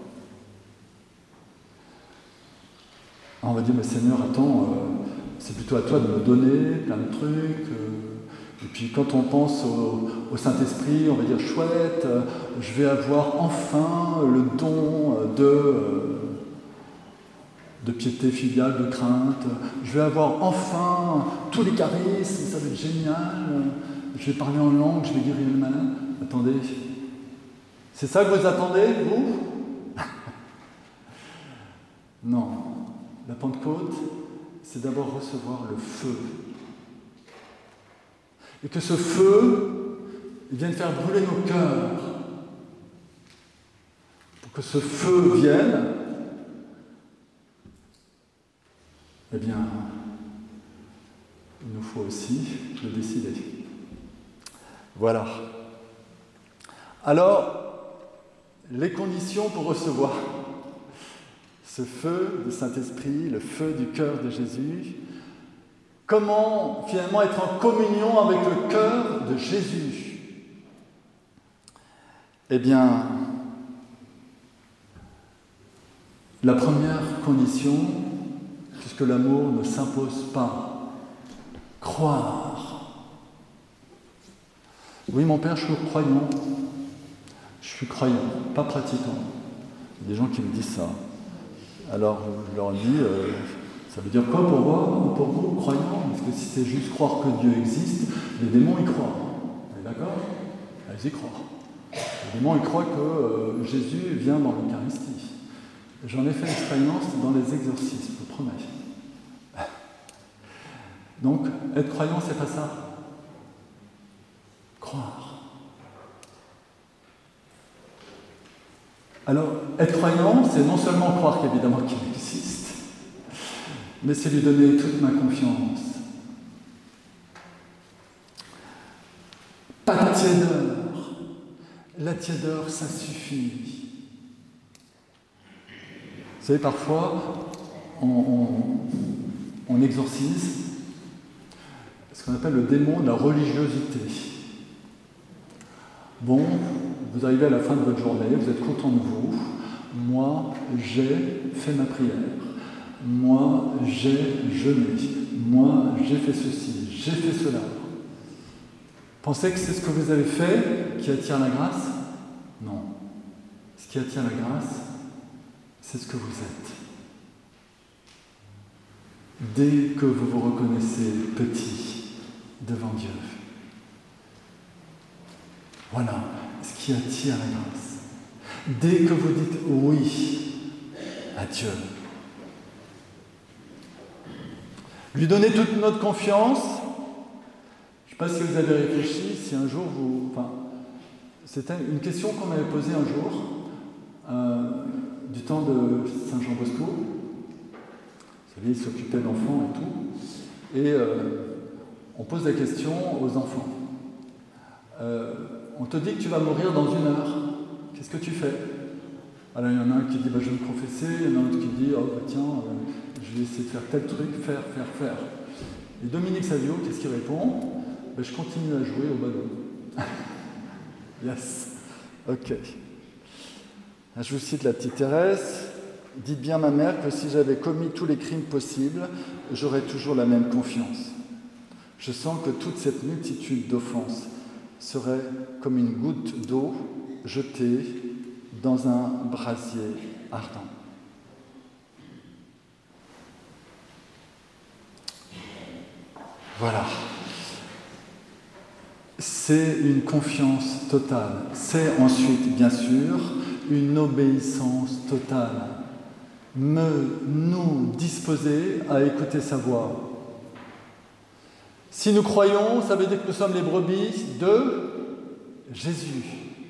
On va dire, mais Seigneur, attends, euh, c'est plutôt à toi de me donner plein de trucs. Euh, et puis quand on pense au, au Saint-Esprit, on va dire, chouette, euh, je vais avoir enfin le don de, euh, de piété filiale, de crainte. Je vais avoir enfin tous les charismes, ça va être génial. Je vais parler en langue, je vais guérir le malade. Attendez, c'est ça que vous attendez, vous? Non. La Pentecôte, c'est d'abord recevoir le feu. Et que ce feu, il vienne faire brûler nos cœurs. Pour que ce feu vienne, eh bien, il nous faut aussi le décider. Voilà. Alors, les conditions pour recevoir ce feu du Saint-Esprit, le feu du cœur de Jésus. Comment finalement être en communion avec le cœur de Jésus? Eh bien, la première condition, puisque l'amour ne s'impose pas, croire. Oui, mon père, je suis croyant. Je suis croyant, pas pratiquant. Il y a des gens qui me disent ça. Alors, je leur dis, euh, ça veut dire quoi pour moi, pour vous, croyant? Parce que si c'est juste croire que Dieu existe, les démons y croient. Vous êtes d'accord? Ils y croient. Les démons y croient que euh, Jésus vient dans l'Eucharistie. J'en ai fait l'expérience dans les exorcismes, je vous promets. Donc, être croyant, c'est pas ça. Croire. Alors, être croyant, c'est non seulement croire qu'évidemment qu'il existe, mais c'est lui donner toute ma confiance. Pas de tiédeur. La tiédeur, ça suffit. Vous savez, parfois, on, on, on exorcise ce qu'on appelle le démon de la religiosité. Bon, vous arrivez à la fin de votre journée, vous êtes content de vous. Moi, j'ai fait ma prière. Moi, j'ai jeûné. Moi, j'ai fait ceci, j'ai fait cela. Pensez que c'est ce que vous avez fait qui attire la grâce? Non. Ce qui attire la grâce, c'est ce que vous êtes. Dès que vous vous reconnaissez petit devant Dieu. Voilà ce qui attire la grâce. Dès que vous dites oui à Dieu, lui donner toute notre confiance. Je ne sais pas si vous avez réfléchi, si un jour vous... Enfin, c'était une question qu'on m'avait posée un jour, euh, du temps de Saint Jean Bosco. Vous savez, il s'occupait d'enfants et tout. Et euh, on pose la question aux enfants. Euh, on te dit que tu vas mourir dans une heure. Qu'est-ce que tu fais? Alors il y en a un qui dit bah, je vais me confesser, il y en a un autre qui dit oh bah, tiens, euh, je vais essayer de faire tel truc, faire, faire, faire. Et Dominique Savio, qu'est-ce qu'il répond? Bah, je continue à jouer au ballon. Yes, ok. Je vous cite la petite Thérèse. Dites bien ma mère que si j'avais commis tous les crimes possibles, j'aurais toujours la même confiance. Je sens que toute cette multitude d'offenses serait comme une goutte d'eau jetée dans un brasier ardent. Voilà. C'est une confiance totale. C'est ensuite, bien sûr, une obéissance totale. Me, nous disposer à écouter sa voix. Si nous croyons, ça veut dire que nous sommes les brebis de Jésus.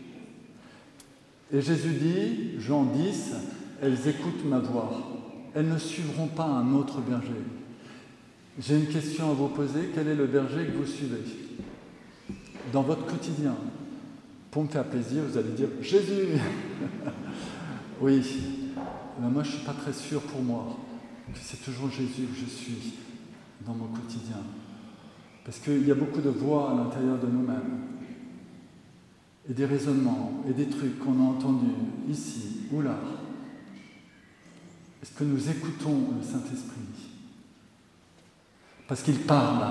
Et Jésus dit, Jean dix, elles écoutent ma voix. Elles ne suivront pas un autre berger. J'ai une question à vous poser. Quel est le berger que vous suivez dans votre quotidien? pour me faire plaisir, vous allez dire « Jésus !» Oui, mais moi je ne suis pas très sûr pour moi que c'est toujours Jésus que je suis dans mon quotidien. Parce qu'il y a beaucoup de voix à l'intérieur de nous-mêmes, et des raisonnements, et des trucs qu'on a entendus ici ou là. Est-ce que nous écoutons le Saint-Esprit ? Parce qu'il parle.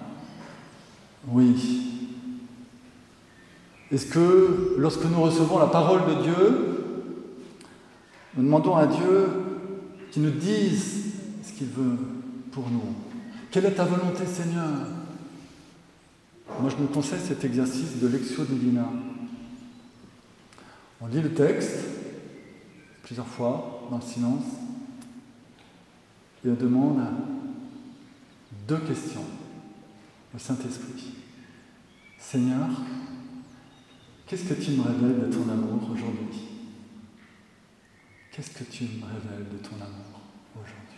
Oui. Est-ce que, lorsque nous recevons la parole de Dieu, nous demandons à Dieu qu'il nous dise ce qu'il veut pour nous ? Quelle est ta volonté, Seigneur ? Moi, je nous conseille cet exercice de Lectio Divina. On lit le texte plusieurs fois dans le silence et on demande deux questions au Saint-Esprit. Seigneur, qu'est-ce que tu me révèles de ton amour aujourd'hui ? Qu'est-ce que tu me révèles de ton amour aujourd'hui ?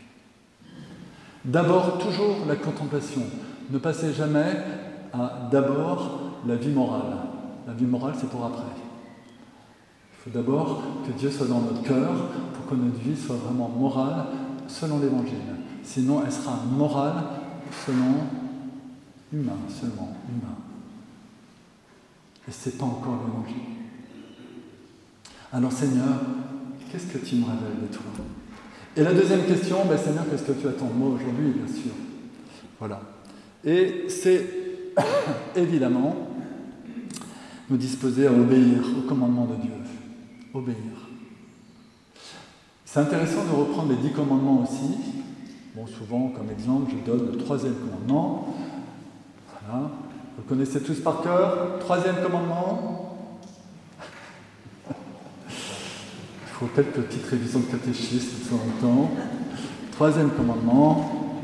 D'abord, toujours la contemplation. Ne passez jamais à d'abord la vie morale. La vie morale, c'est pour après. Il faut d'abord que Dieu soit dans notre cœur pour que notre vie soit vraiment morale selon l'Évangile. Sinon, elle sera morale selon humain, seulement humain. Et ce n'est pas encore l'Évangile. Alors Seigneur, qu'est-ce que tu me révèles de toi ? Et la deuxième question, ben, Seigneur, qu'est-ce que tu attends de moi aujourd'hui, bien sûr. Voilà. Et c'est évidemment nous disposer à obéir au commandement de Dieu. Obéir. C'est intéressant de reprendre les dix commandements aussi. Bon, souvent, comme exemple, je donne le troisième commandement. Voilà. Vous le connaissez tous par cœur. Troisième commandement. Il faut quelques petites révisions de catéchisme de temps en temps. Troisième commandement.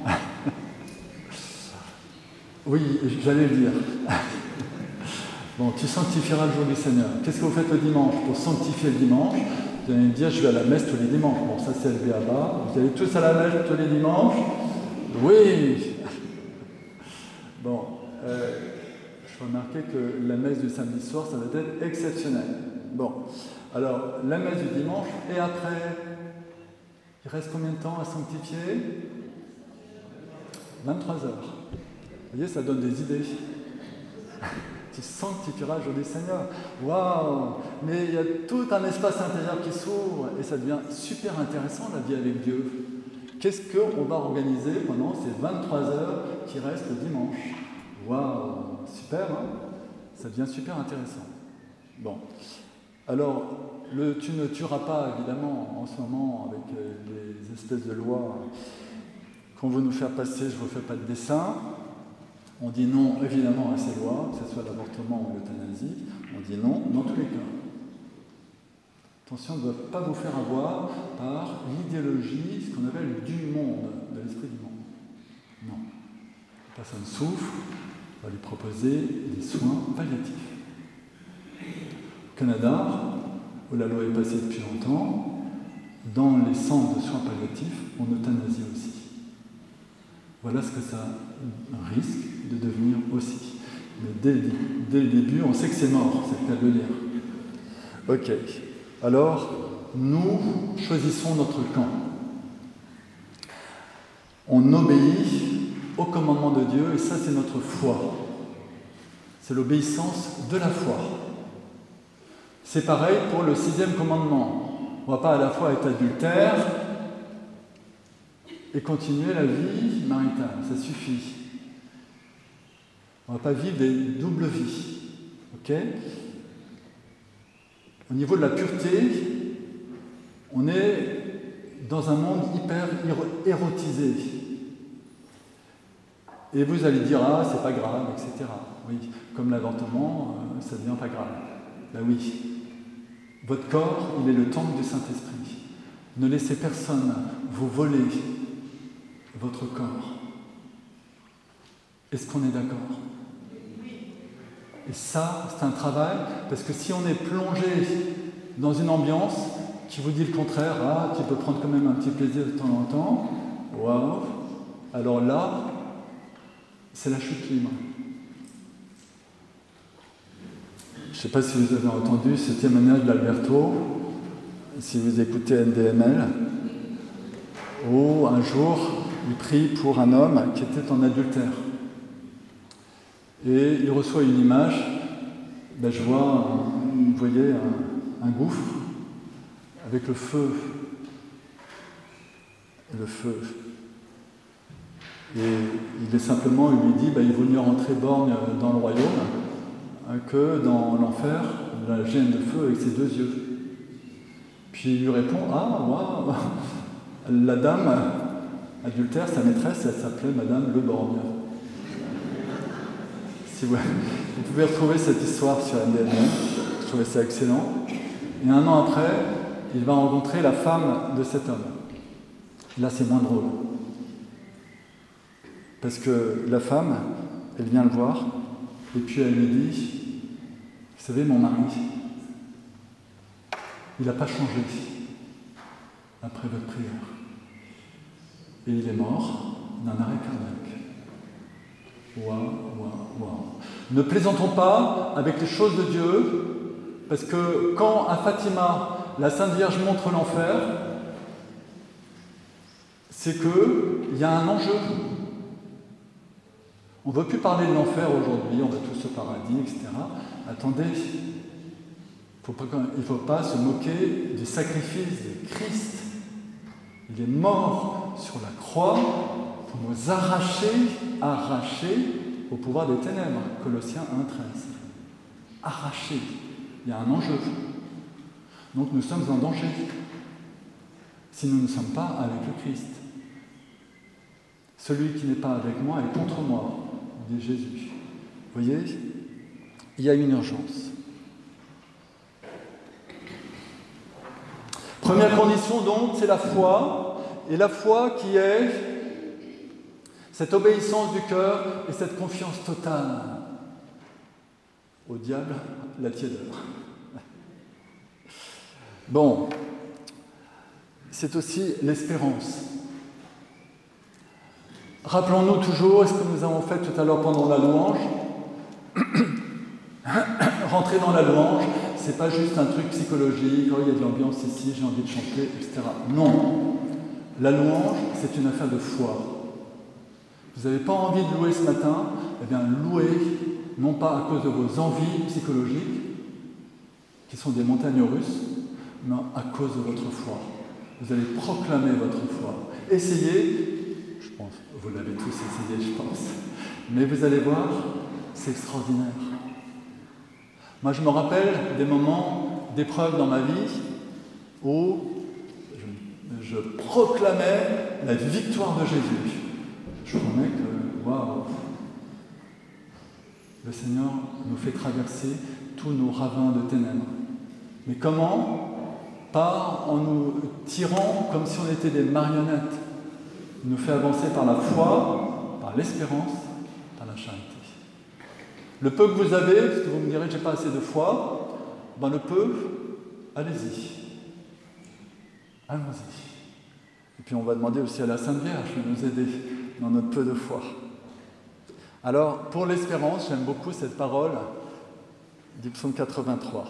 Oui, j'allais le dire. Bon, tu sanctifieras le jour du Seigneur. Qu'est-ce que vous faites le dimanche pour sanctifier le dimanche ? Vous allez me dire, je vais à la messe tous les dimanches. Bon, ça c'est le b.a.-ba. Vous allez tous à la messe tous les dimanches ? Oui. Bon, euh, je remarquais que la messe du samedi soir, ça va être exceptionnel. Bon, alors, la messe du dimanche, et après, il reste combien de temps à sanctifier ? vingt-trois heures. Vous voyez, ça donne des idées. Tu sanctifieras le jour du Seigneur. Waouh! Mais il y a tout un espace intérieur qui s'ouvre et ça devient super intéressant la vie avec Dieu. Qu'est-ce qu'on va organiser pendant ces vingt-trois heures qui restent le dimanche? Waouh! Super, hein? Ça devient super intéressant. Bon. Alors, le tu ne tueras pas, évidemment, en ce moment, avec les espèces de lois qu'on veut nous faire passer, je ne vous fais pas de dessin. On dit non, évidemment, à ces lois, que ce soit l'avortement ou l'euthanasie. On dit non dans tous les cas. Attention, on ne doit pas vous faire avoir par l'idéologie, ce qu'on appelle du monde, de l'esprit du monde. Non. La personne souffre, on va lui proposer des soins palliatifs. Au Canada, où la loi est passée depuis longtemps, dans les centres de soins palliatifs, on euthanasie aussi. Voilà ce que ça risque de devenir aussi. Mais dès, dès le début, on sait que c'est mort, c'est le cas de le dire. Ok. Alors, nous choisissons notre camp. On obéit au commandement de Dieu, et ça, c'est notre foi. C'est l'obéissance de la foi. C'est pareil pour le sixième commandement. On ne va pas à la fois être adultère et continuer la vie maritale, ça suffit. On ne va pas vivre des doubles vies. Ok ? Au niveau de la pureté, on est dans un monde hyper érotisé. Et vous allez dire, ah, c'est pas grave, et cetera. Oui, comme l'avortement, euh, ça devient pas grave. Ben oui. Votre corps, il est le temple du Saint-Esprit. Ne laissez personne vous voler votre corps. Est-ce qu'on est d'accord ? Et ça, c'est un travail, parce que si on est plongé dans une ambiance qui vous dit le contraire, ah, tu peux prendre quand même un petit plaisir de temps en temps, waouh, alors là, c'est la chute libre. ne sais pas si vous avez entendu ce témoignage d'Alberto, si vous écoutez N D M L, où un jour, il prie pour un homme qui était en adultère. Et il reçoit une image, ben je vois, un, vous voyez, un, un gouffre avec le feu. Le feu. Et il est simplement, il lui dit, ben, il vaut mieux rentrer borgne dans le royaume que dans l'enfer, la géhenne de feu avec ses deux yeux. Puis il lui répond, ah, waouh, la dame adultère, sa maîtresse, elle s'appelait Madame Le Borgne. Si vous, vous pouvez retrouver cette histoire sur N D M L, je trouvais ça excellent. Et un an après, il va rencontrer la femme de cet homme. Là, c'est moins drôle. Parce que la femme, elle vient le voir, et puis elle lui dit, vous savez, mon mari, il n'a pas changé après votre prière. Et il est mort d'un arrêt cardiaque. Waouh, waouh, waouh. Ne plaisantons pas avec les choses de Dieu, parce que quand à Fatima, la Sainte Vierge montre l'enfer, c'est qu'il y a un enjeu. On ne veut plus parler de l'enfer aujourd'hui, on va tous au paradis, et cetera. Attendez, faut pas, il ne faut pas se moquer du sacrifice de Christ. Il est mort sur la croix pour nous arracher, arracher au pouvoir des ténèbres. Colossiens un treize. Arracher. Il y a un enjeu. Donc nous sommes en danger si nous ne sommes pas avec le Christ. Celui qui n'est pas avec moi est contre moi, dit Jésus. Vous voyez, il y a une urgence. Première condition donc, c'est la foi, et la foi qui est cette obéissance du cœur et cette confiance totale. Au diable, la tiédeur. Bon, c'est aussi l'espérance. Rappelons-nous toujours ce que nous avons fait tout à l'heure pendant la louange. Rentrer dans la louange, c'est pas juste un truc psychologique, oh, il y a de l'ambiance ici, j'ai envie de chanter, et cetera. Non. La louange, c'est une affaire de foi. Vous n'avez pas envie de louer ce matin, eh bien louez, non pas à cause de vos envies psychologiques, qui sont des montagnes russes, mais à cause de votre foi. Vous allez proclamer votre foi. Essayez, je pense, vous l'avez tous essayé, je pense, mais vous allez voir, c'est extraordinaire. Moi, je me rappelle des moments d'épreuve dans ma vie où je, je proclamais la victoire de Jésus. Je promets que, waouh, le Seigneur nous fait traverser tous nos ravins de ténèbres. Mais comment ? Pas en nous tirant comme si on était des marionnettes. Il nous fait avancer par la foi, par l'espérance, par la charité. Le peu que vous avez, parce que vous me direz que j'ai pas assez de foi, ben le peu, allez-y. Allons-y. Et puis on va demander aussi à la Sainte Vierge de nous aider dans notre peu de foi. Alors, pour l'espérance, j'aime beaucoup cette parole du psaume quatre-vingt-trois.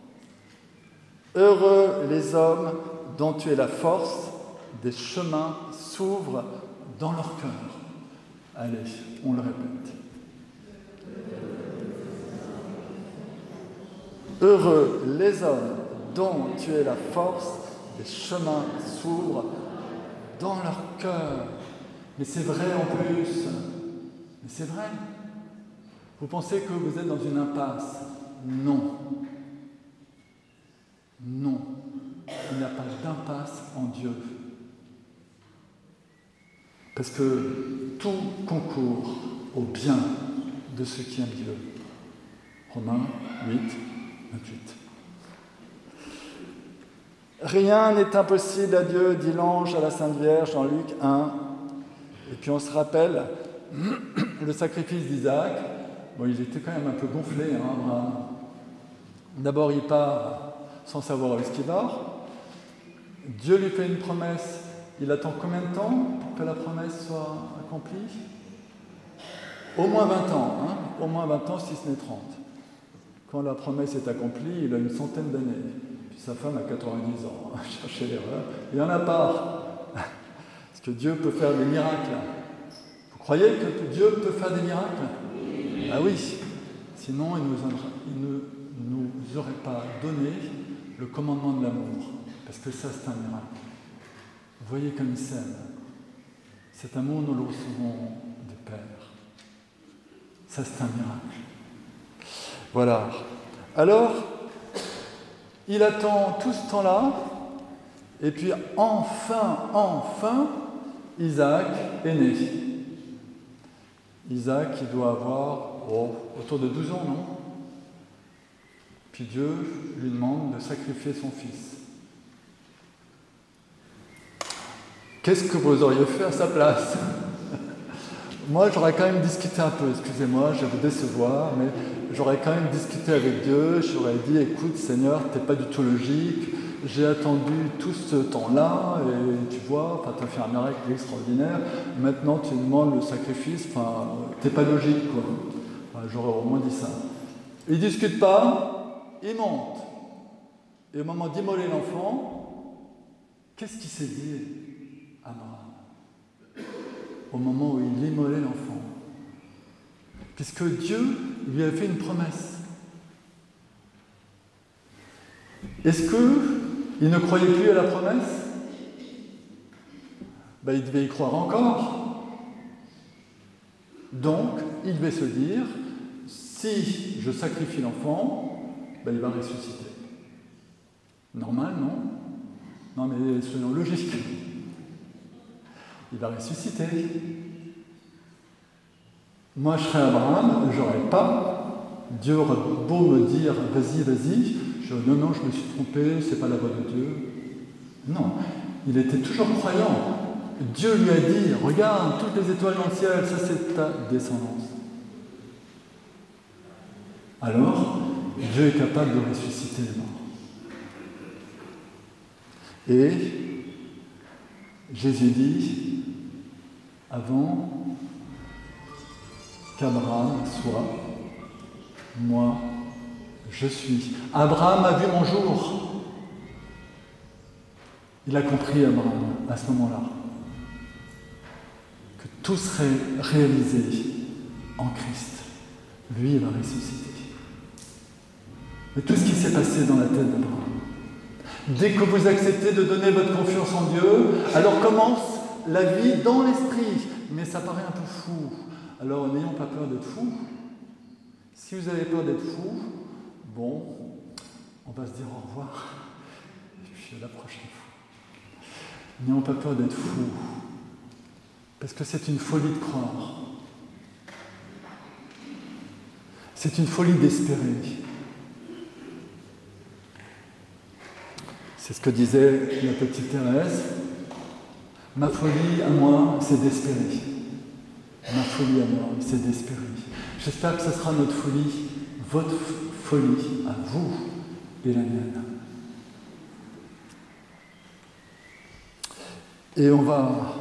Heureux les hommes dont tu es la force, des chemins s'ouvrent dans leur cœur. Allez, on le répète. Heureux les hommes dont tu es la force, des chemins s'ouvrent dans leur cœur. Mais c'est vrai en plus. Mais c'est vrai. Vous pensez que vous êtes dans une impasse ? Non. Non. Il n'y a pas d'impasse en Dieu. Parce que tout concourt au bien de ceux qui aiment Dieu. Romains huit, vingt-huit. Rien n'est impossible à Dieu, dit l'ange à la Sainte Vierge dans Luc un. Et puis on se rappelle le sacrifice d'Isaac. Bon, il était quand même un peu gonflé, hein, Abraham. D'abord, il part sans savoir où est-ce qu'il va. Dieu lui fait une promesse. Il attend combien de temps pour que la promesse soit accomplie ? Au moins vingt ans, hein, au moins vingt ans, si ce n'est trente. quand la promesse est accomplie, il a une centaine d'années. Puis sa femme a quatre-vingt-dix ans. Cherchez l'erreur. Il n'y en a pas. Parce que Dieu peut faire des miracles. Vous croyez que Dieu peut faire des miracles? Ah oui. Sinon, il, nous aurait, il ne nous aurait pas donné le commandement de l'amour. Parce que ça, c'est un miracle. Vous voyez comme il s'aime. Cet amour, nous le recevons du Père. Ça, c'est un miracle. Voilà. Alors, il attend tout ce temps-là, et puis enfin, enfin, Isaac est né. Isaac, il doit avoir oh, autour de douze ans, non? Puis Dieu lui demande de sacrifier son fils. Qu'est-ce que vous auriez fait à sa place? Moi, j'aurais quand même discuté un peu, excusez-moi, je vais vous décevoir, mais j'aurais quand même discuté avec Dieu, j'aurais dit, écoute Seigneur, t'es pas du tout logique, j'ai attendu tout ce temps-là, et tu vois, enfin, t'as fait un miracle extraordinaire, maintenant tu demandes le sacrifice, enfin, t'es pas logique, quoi. Enfin, j'aurais au moins dit ça. Il discute pas, il monte. Et au moment d'immoler l'enfant, qu'est-ce qu'il s'est dit, Abraham? Au moment où il immolait l'enfant. Puisque Dieu lui a fait une promesse. Est-ce qu'il ne croyait plus à la promesse? Ben, il devait y croire encore. Donc, il devait se dire, si je sacrifie l'enfant, ben, il va ressusciter. Normal, non? Non, mais soyons logiques. Il va ressusciter. Moi, je serais Abraham, je n'aurais pas. Dieu aurait beau me dire, vas-y, vas-y. Je dis, non, non, je me suis trompé, c'est pas la voie de Dieu. Non, il était toujours croyant. Dieu lui a dit, regarde, toutes les étoiles dans le ciel, ça c'est ta descendance. Alors, Dieu est capable de ressusciter les morts. Et Jésus dit, avant qu'Abraham soit, moi, je suis. Abraham a vu mon jour. Il a compris, Abraham, à ce moment-là, que tout serait réalisé en Christ. Lui, il va ressusciter. Mais tout ce qui s'est passé dans la tête d'Abraham, dès que vous acceptez de donner votre confiance en Dieu, alors commence la vie dans l'esprit. Mais ça paraît un peu fou. Alors n'ayons pas peur d'être fou. Si vous avez peur d'être fou, bon, on va se dire au revoir. Et puis à la prochaine fois. N'ayons pas peur d'être fou. Parce que c'est une folie de croire. C'est une folie d'espérer. C'est ce que disait la petite Thérèse. Ma folie à moi, c'est d'espérer. Ma folie à moi, c'est d'espérer. J'espère que ce sera notre folie, votre folie à vous et la mienne. Et on va...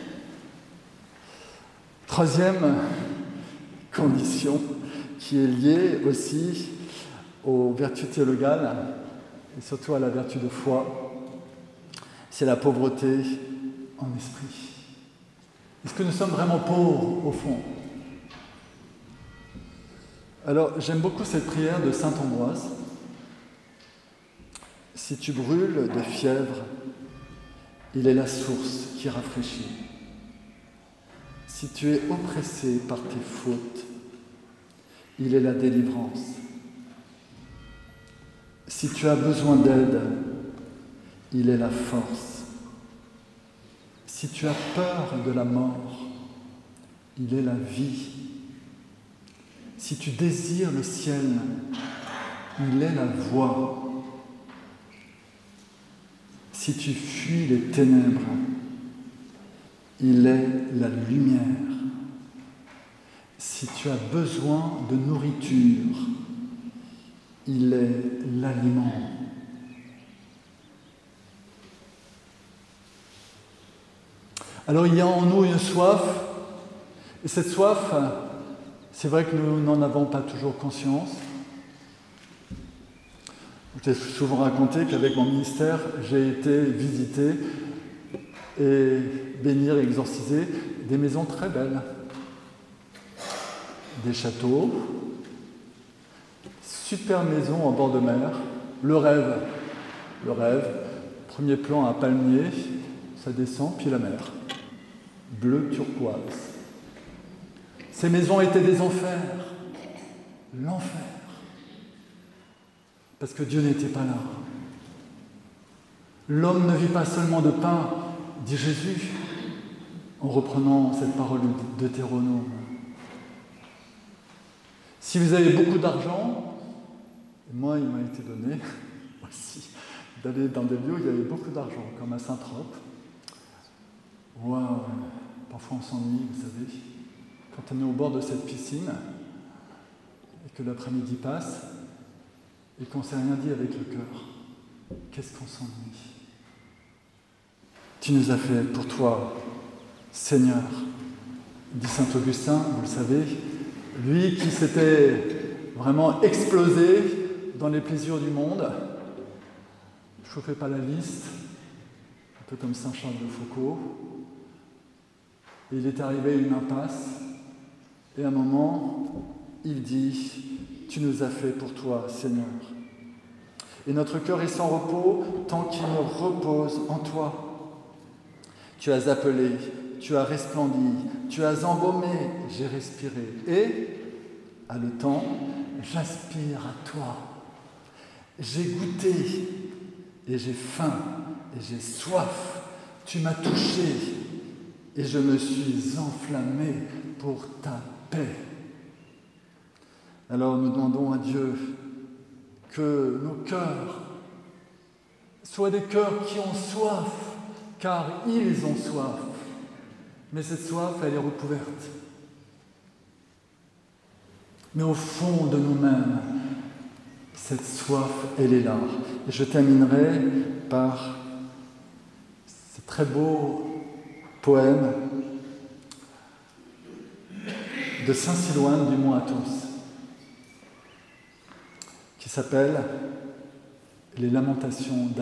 Troisième condition qui est liée aussi aux vertus théologales et surtout à la vertu de foi, c'est la pauvreté en esprit. Est-ce que nous sommes vraiment pauvres au fond? Alors, j'aime beaucoup cette prière de saint Ambroise. Si tu brûles de fièvre, il est la source qui rafraîchit. Si tu es oppressé par tes fautes, il est la délivrance. Si tu as besoin d'aide, il est la force. Si tu as peur de la mort, il est la vie. Si tu désires le ciel, il est la voie. Si tu fuis les ténèbres, il est la lumière. Si tu as besoin de nourriture, il est l'aliment. Alors il y a en nous une soif, et cette soif, c'est vrai que nous n'en avons pas toujours conscience, Je t'ai souvent raconté qu'avec mon ministère, j'ai été visiter et bénir et exorciser des maisons très belles, des châteaux, super maisons en bord de mer, le rêve, le rêve, premier plan à palmier, ça descend, puis la mer, bleu turquoise. Ces maisons étaient des enfers, l'enfer, parce que Dieu n'était pas là. L'homme ne vit pas seulement de pain, dit Jésus, en reprenant cette parole de Deutéronome. Si vous avez beaucoup d'argent, et moi il m'a été donné aussi, d'aller dans des lieux où il y avait beaucoup d'argent, comme à Saint-Trope, où euh, parfois on s'ennuie, vous savez, quand on est au bord de cette piscine, et que l'après-midi passe, et qu'on ne s'est rien dit avec le cœur, qu'est-ce qu'on s'ennuie. Tu nous as fait pour toi, Seigneur, dit saint Augustin, vous le savez, lui qui s'était vraiment explosé dans les plaisirs du monde. Je ne fais pas la liste, un peu comme saint Charles de Foucault. Et il est arrivé à une impasse, et à un moment, il dit « Tu nous as fait pour toi, Seigneur. » Et notre cœur est sans repos tant qu'il ne repose en toi. Tu as appelé, tu as resplendi, tu as embaumé, j'ai respiré. Et, à le temps, j'aspire à toi. J'ai goûté et j'ai faim et j'ai soif. Tu m'as touché et je me suis enflammé pour ta paix. Alors nous demandons à Dieu que nos cœurs soient des cœurs qui ont soif, car ils ont soif. Mais cette soif, elle est recouverte. Mais au fond de nous-mêmes, cette soif, elle est là. Et je terminerai par ce très beau poème de saint Silouane du Mont Athos, qui s'appelle « Les lamentations d'Adam ».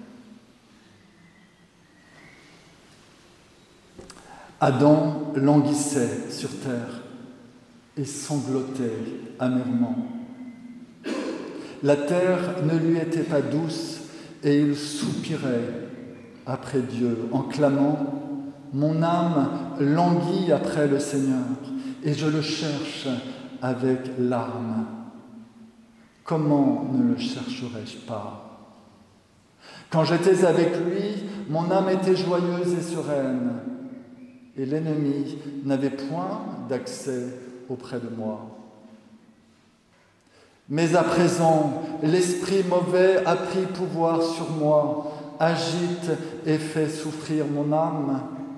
Adam languissait sur terre et sanglotait amèrement. La terre ne lui était pas douce et il soupirait après Dieu en clamant « Mon âme languit après le Seigneur et je le cherche avec larmes. Comment ne le chercherais-je pas ? Quand j'étais avec lui, mon âme était joyeuse et sereine. Et l'ennemi n'avait point d'accès auprès de moi. Mais à présent, l'esprit mauvais a pris pouvoir sur moi, agite et fait souffrir mon âme.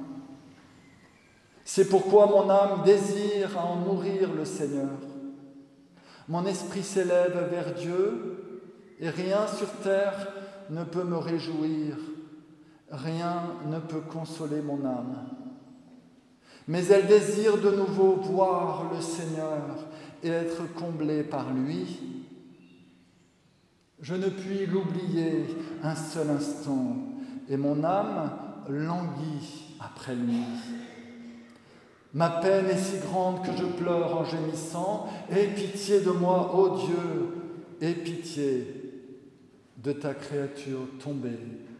C'est pourquoi mon âme désire à en mourir le Seigneur. Mon esprit s'élève vers Dieu, et rien sur terre ne peut me réjouir, rien ne peut consoler mon âme. Mais elle désire de nouveau voir le Seigneur et être comblée par lui. Je ne puis l'oublier un seul instant, et mon âme languit après lui. Ma peine est si grande que je pleure en gémissant. Aie pitié de moi, ô Dieu, aie pitié de ta créature tombée.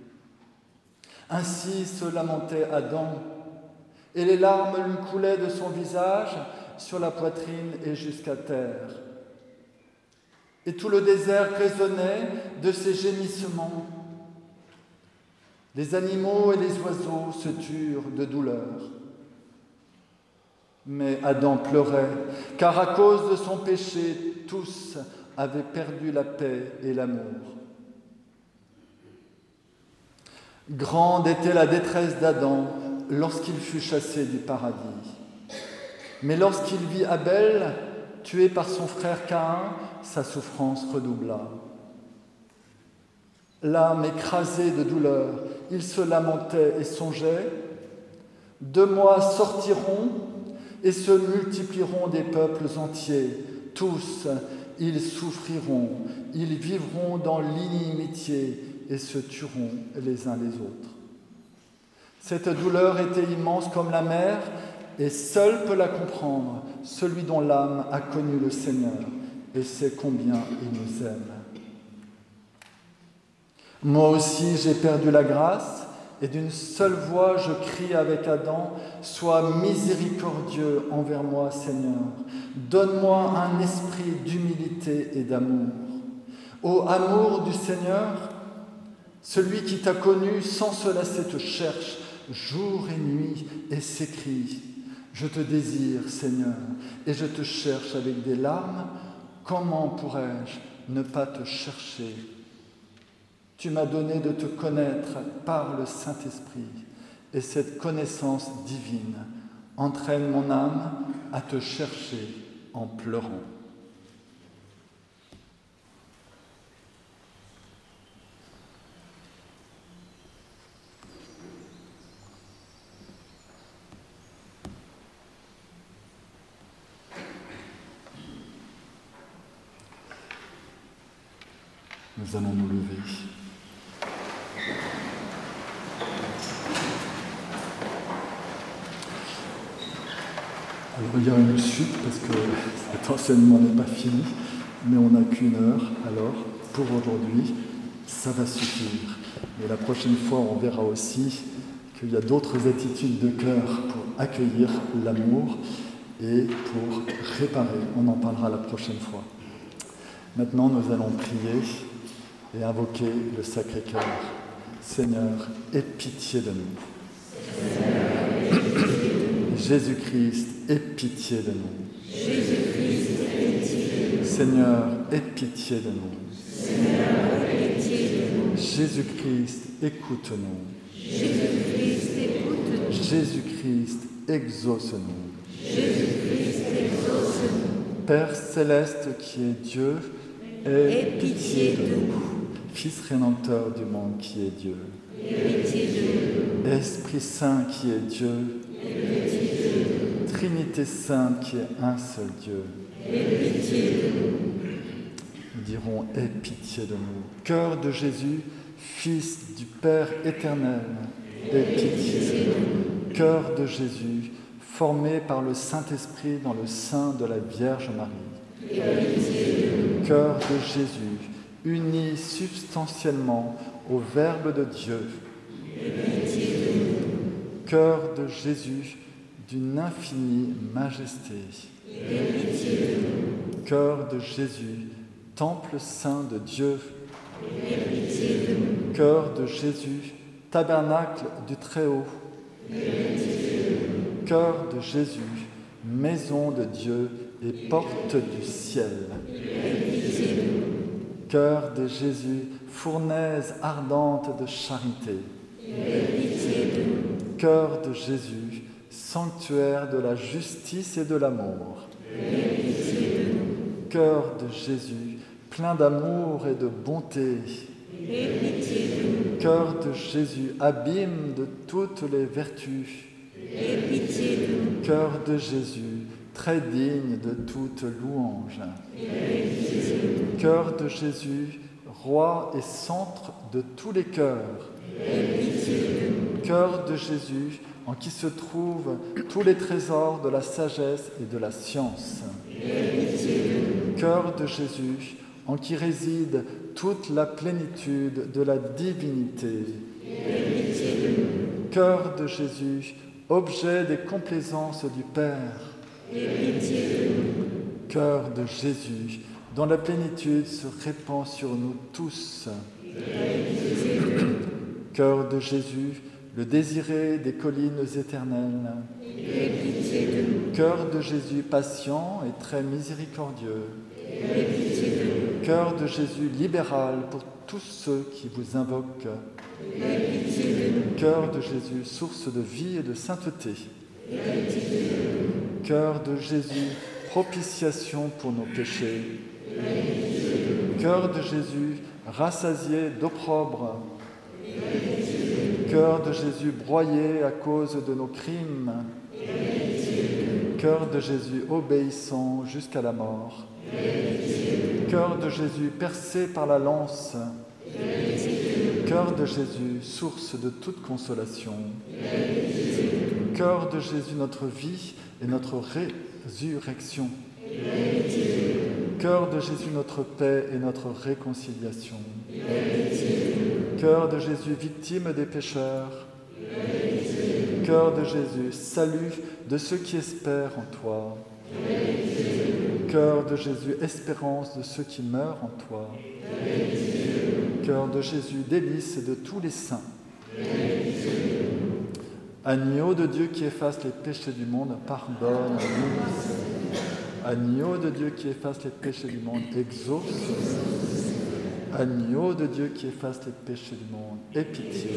Ainsi se lamentait Adam, et les larmes lui coulaient de son visage sur la poitrine et jusqu'à terre. Et tout le désert résonnait de ses gémissements. Les animaux et les oiseaux se turent de douleur. Mais Adam pleurait, car à cause de son péché, tous avaient perdu la paix et l'amour. Grande était la détresse d'Adam lorsqu'il fut chassé du paradis. Mais lorsqu'il vit Abel, tué par son frère Caïn, sa souffrance redoubla. L'âme écrasée de douleur, il se lamentait et songeait « De moi sortiront et se multiplieront des peuples entiers, tous ils souffriront, ils vivront dans l'inimitié et se tueront les uns les autres. Cette douleur était immense comme la mer, et seul peut la comprendre celui dont l'âme a connu le Seigneur et sait combien il nous aime. Moi aussi j'ai perdu la grâce, et d'une seule voix je crie avec Adam, « Sois miséricordieux envers moi, Seigneur. Donne-moi un esprit d'humilité et d'amour. » Ô amour du Seigneur, celui qui t'a connu sans se lasser te cherche jour et nuit et s'écrie « Je te désire, Seigneur, et je te cherche avec des larmes. Comment pourrais-je ne pas te chercher ? Tu m'as donné de te connaître par le Saint-Esprit, et cette connaissance divine entraîne mon âme à te chercher en pleurant. » Nous allons nous lever. Alors il y a une suite parce que cet enseignement n'est pas fini, mais on n'a qu'une heure, alors pour aujourd'hui, ça va suffire. Mais la prochaine fois, on verra aussi qu'il y a d'autres attitudes de cœur pour accueillir l'amour et pour réparer. On en parlera la prochaine fois. Maintenant, nous allons prier et invoquer le Sacré-Cœur. Seigneur, aie pitié de nous. Jésus-Christ, aie pitié de nous. Jésus-Christ, aie pitié de nous. Seigneur, aie pitié de nous. Seigneur, aie pitié de nous. Jésus-Christ, écoute-nous. Jésus-Christ, écoute-nous. Jésus-Christ, exauce-nous. Jésus-Christ, exauce-nous. Père céleste qui est Dieu, aie pitié de nous. Fils rédempteur du monde qui est Dieu, aie pitié de nous. Esprit Saint qui est Dieu, aie pitié de nous. Trinité Sainte qui est un seul Dieu, aie pitié de nous. nous dirons aie pitié de nous. Cœur de Jésus, Fils du Père éternel, aie pitié de nous. Cœur de Jésus, formé par le Saint-Esprit dans le sein de la Vierge Marie, aie pitié de nous. Cœur de Jésus, uni substantiellement au Verbe de Dieu, aie pitié de nous. Cœur de Jésus, d'une infinie majesté, aie pitié de nous. Cœur de Jésus, temple saint de Dieu, aie pitié de nous. Cœur de Jésus, tabernacle du Très-Haut, aie pitié de nous. Cœur de Jésus, maison de Dieu et porte du ciel, aie pitié de nous. Cœur de Jésus, fournaise ardente de charité, aie pitié de nous. Cœur de Jésus, sanctuaire de la justice et de l'amour, aie pitié de nous. Cœur de Jésus, plein d'amour et de bonté, aie pitié de nous. Cœur de Jésus, abîme de toutes les vertus, aie pitié de nous. Cœur de Jésus, très digne de toute louange, aie pitié de nous. Cœur de Jésus, roi et centre de tous les cœurs, aie pitié de nous. Cœur de Jésus, en qui se trouvent tous les trésors de la sagesse et de la science, aie pitié de nous. Cœur de Jésus, en qui réside toute la plénitude de la divinité, aie pitié de nous. Cœur de Jésus, objet des complaisances du Père, aie pitié de nous. Cœur de Jésus, dont la plénitude se répand sur nous tous, aie pitié de nous. Cœur de Jésus, le désiré des collines éternelles, aie pitié de nous. Cœur de Jésus, patient et très miséricordieux, aie pitié de nous. Cœur de Jésus, libéral pour tous ceux qui vous invoquent, aie pitié de nous. Cœur de Jésus, source de vie et de sainteté, aie pitié de nous. Cœur de Jésus, propitiation pour nos péchés, aie pitié de nous. Cœur de Jésus, rassasié d'opprobre, aie pitié de nous. Cœur de Jésus, broyé à cause de nos crimes, aie pitié de nous. Cœur de Jésus obéissant jusqu'à la mort. Cœur de Jésus percé par la lance. Cœur de Jésus, source de toute consolation. Cœur de Jésus, notre vie et notre résurrection. Cœur de Jésus, notre paix et notre réconciliation. Cœur de Jésus, victime des pécheurs. Cœur de Jésus, salut de ceux qui espèrent en toi. Cœur de Jésus, espérance de ceux qui meurent en toi. Cœur de Jésus, délice de tous les saints. Agneau de Dieu qui efface les péchés du monde, pardonne-nous. Agneau de Dieu qui efface les péchés du monde, exauce. Agneau de Dieu qui efface les péchés du monde, aie pitié.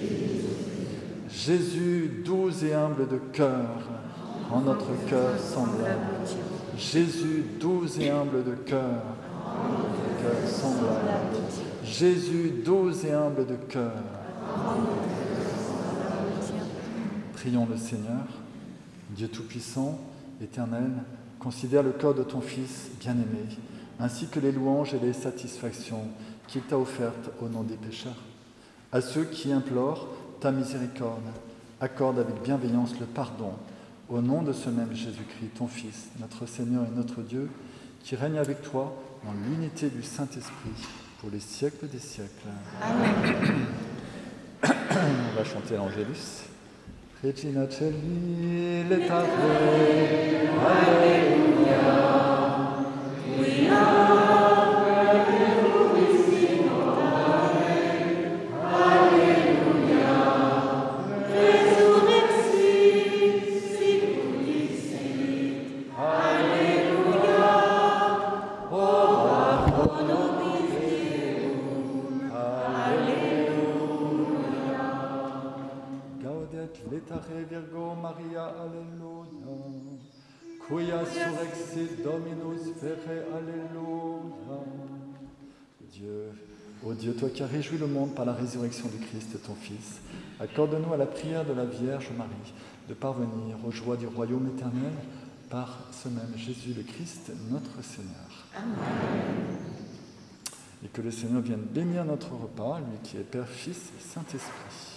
Jésus, doux et humble de cœur, en notre cœur semblable. Jésus, doux et humble de cœur, en notre cœur semblable. Jésus, doux et humble de cœur. Prions le Seigneur. Dieu Tout-Puissant, Éternel, considère le corps de ton Fils bien-aimé, ainsi que les louanges et les satisfactions qu'il t'a offertes au nom des pécheurs. À ceux qui implorent ta miséricorde, accorde avec bienveillance le pardon, au nom de ce même Jésus-Christ, ton Fils, notre Seigneur et notre Dieu, qui règne avec toi dans l'unité du Saint-Esprit, pour les siècles des siècles. Amen. On va chanter l'Angélus. Regina Celi, letare, Alléluia. We are rejoicing Alléluia. Resurrexit, siculicit. Alléluia. Ora pro nobis Deum. Alléluia. Gaudet letare Virgo Maria, Alléluia. Quia surrexit Dominus vere, Alléluia. Dieu, ô Dieu, toi qui as réjoui le monde par la résurrection du Christ, ton Fils, accorde-nous à la prière de la Vierge Marie de parvenir aux joies du royaume éternel par ce même Jésus le Christ, notre Seigneur. Amen. Et que le Seigneur vienne bénir notre repas, lui qui est Père, Fils et Saint-Esprit.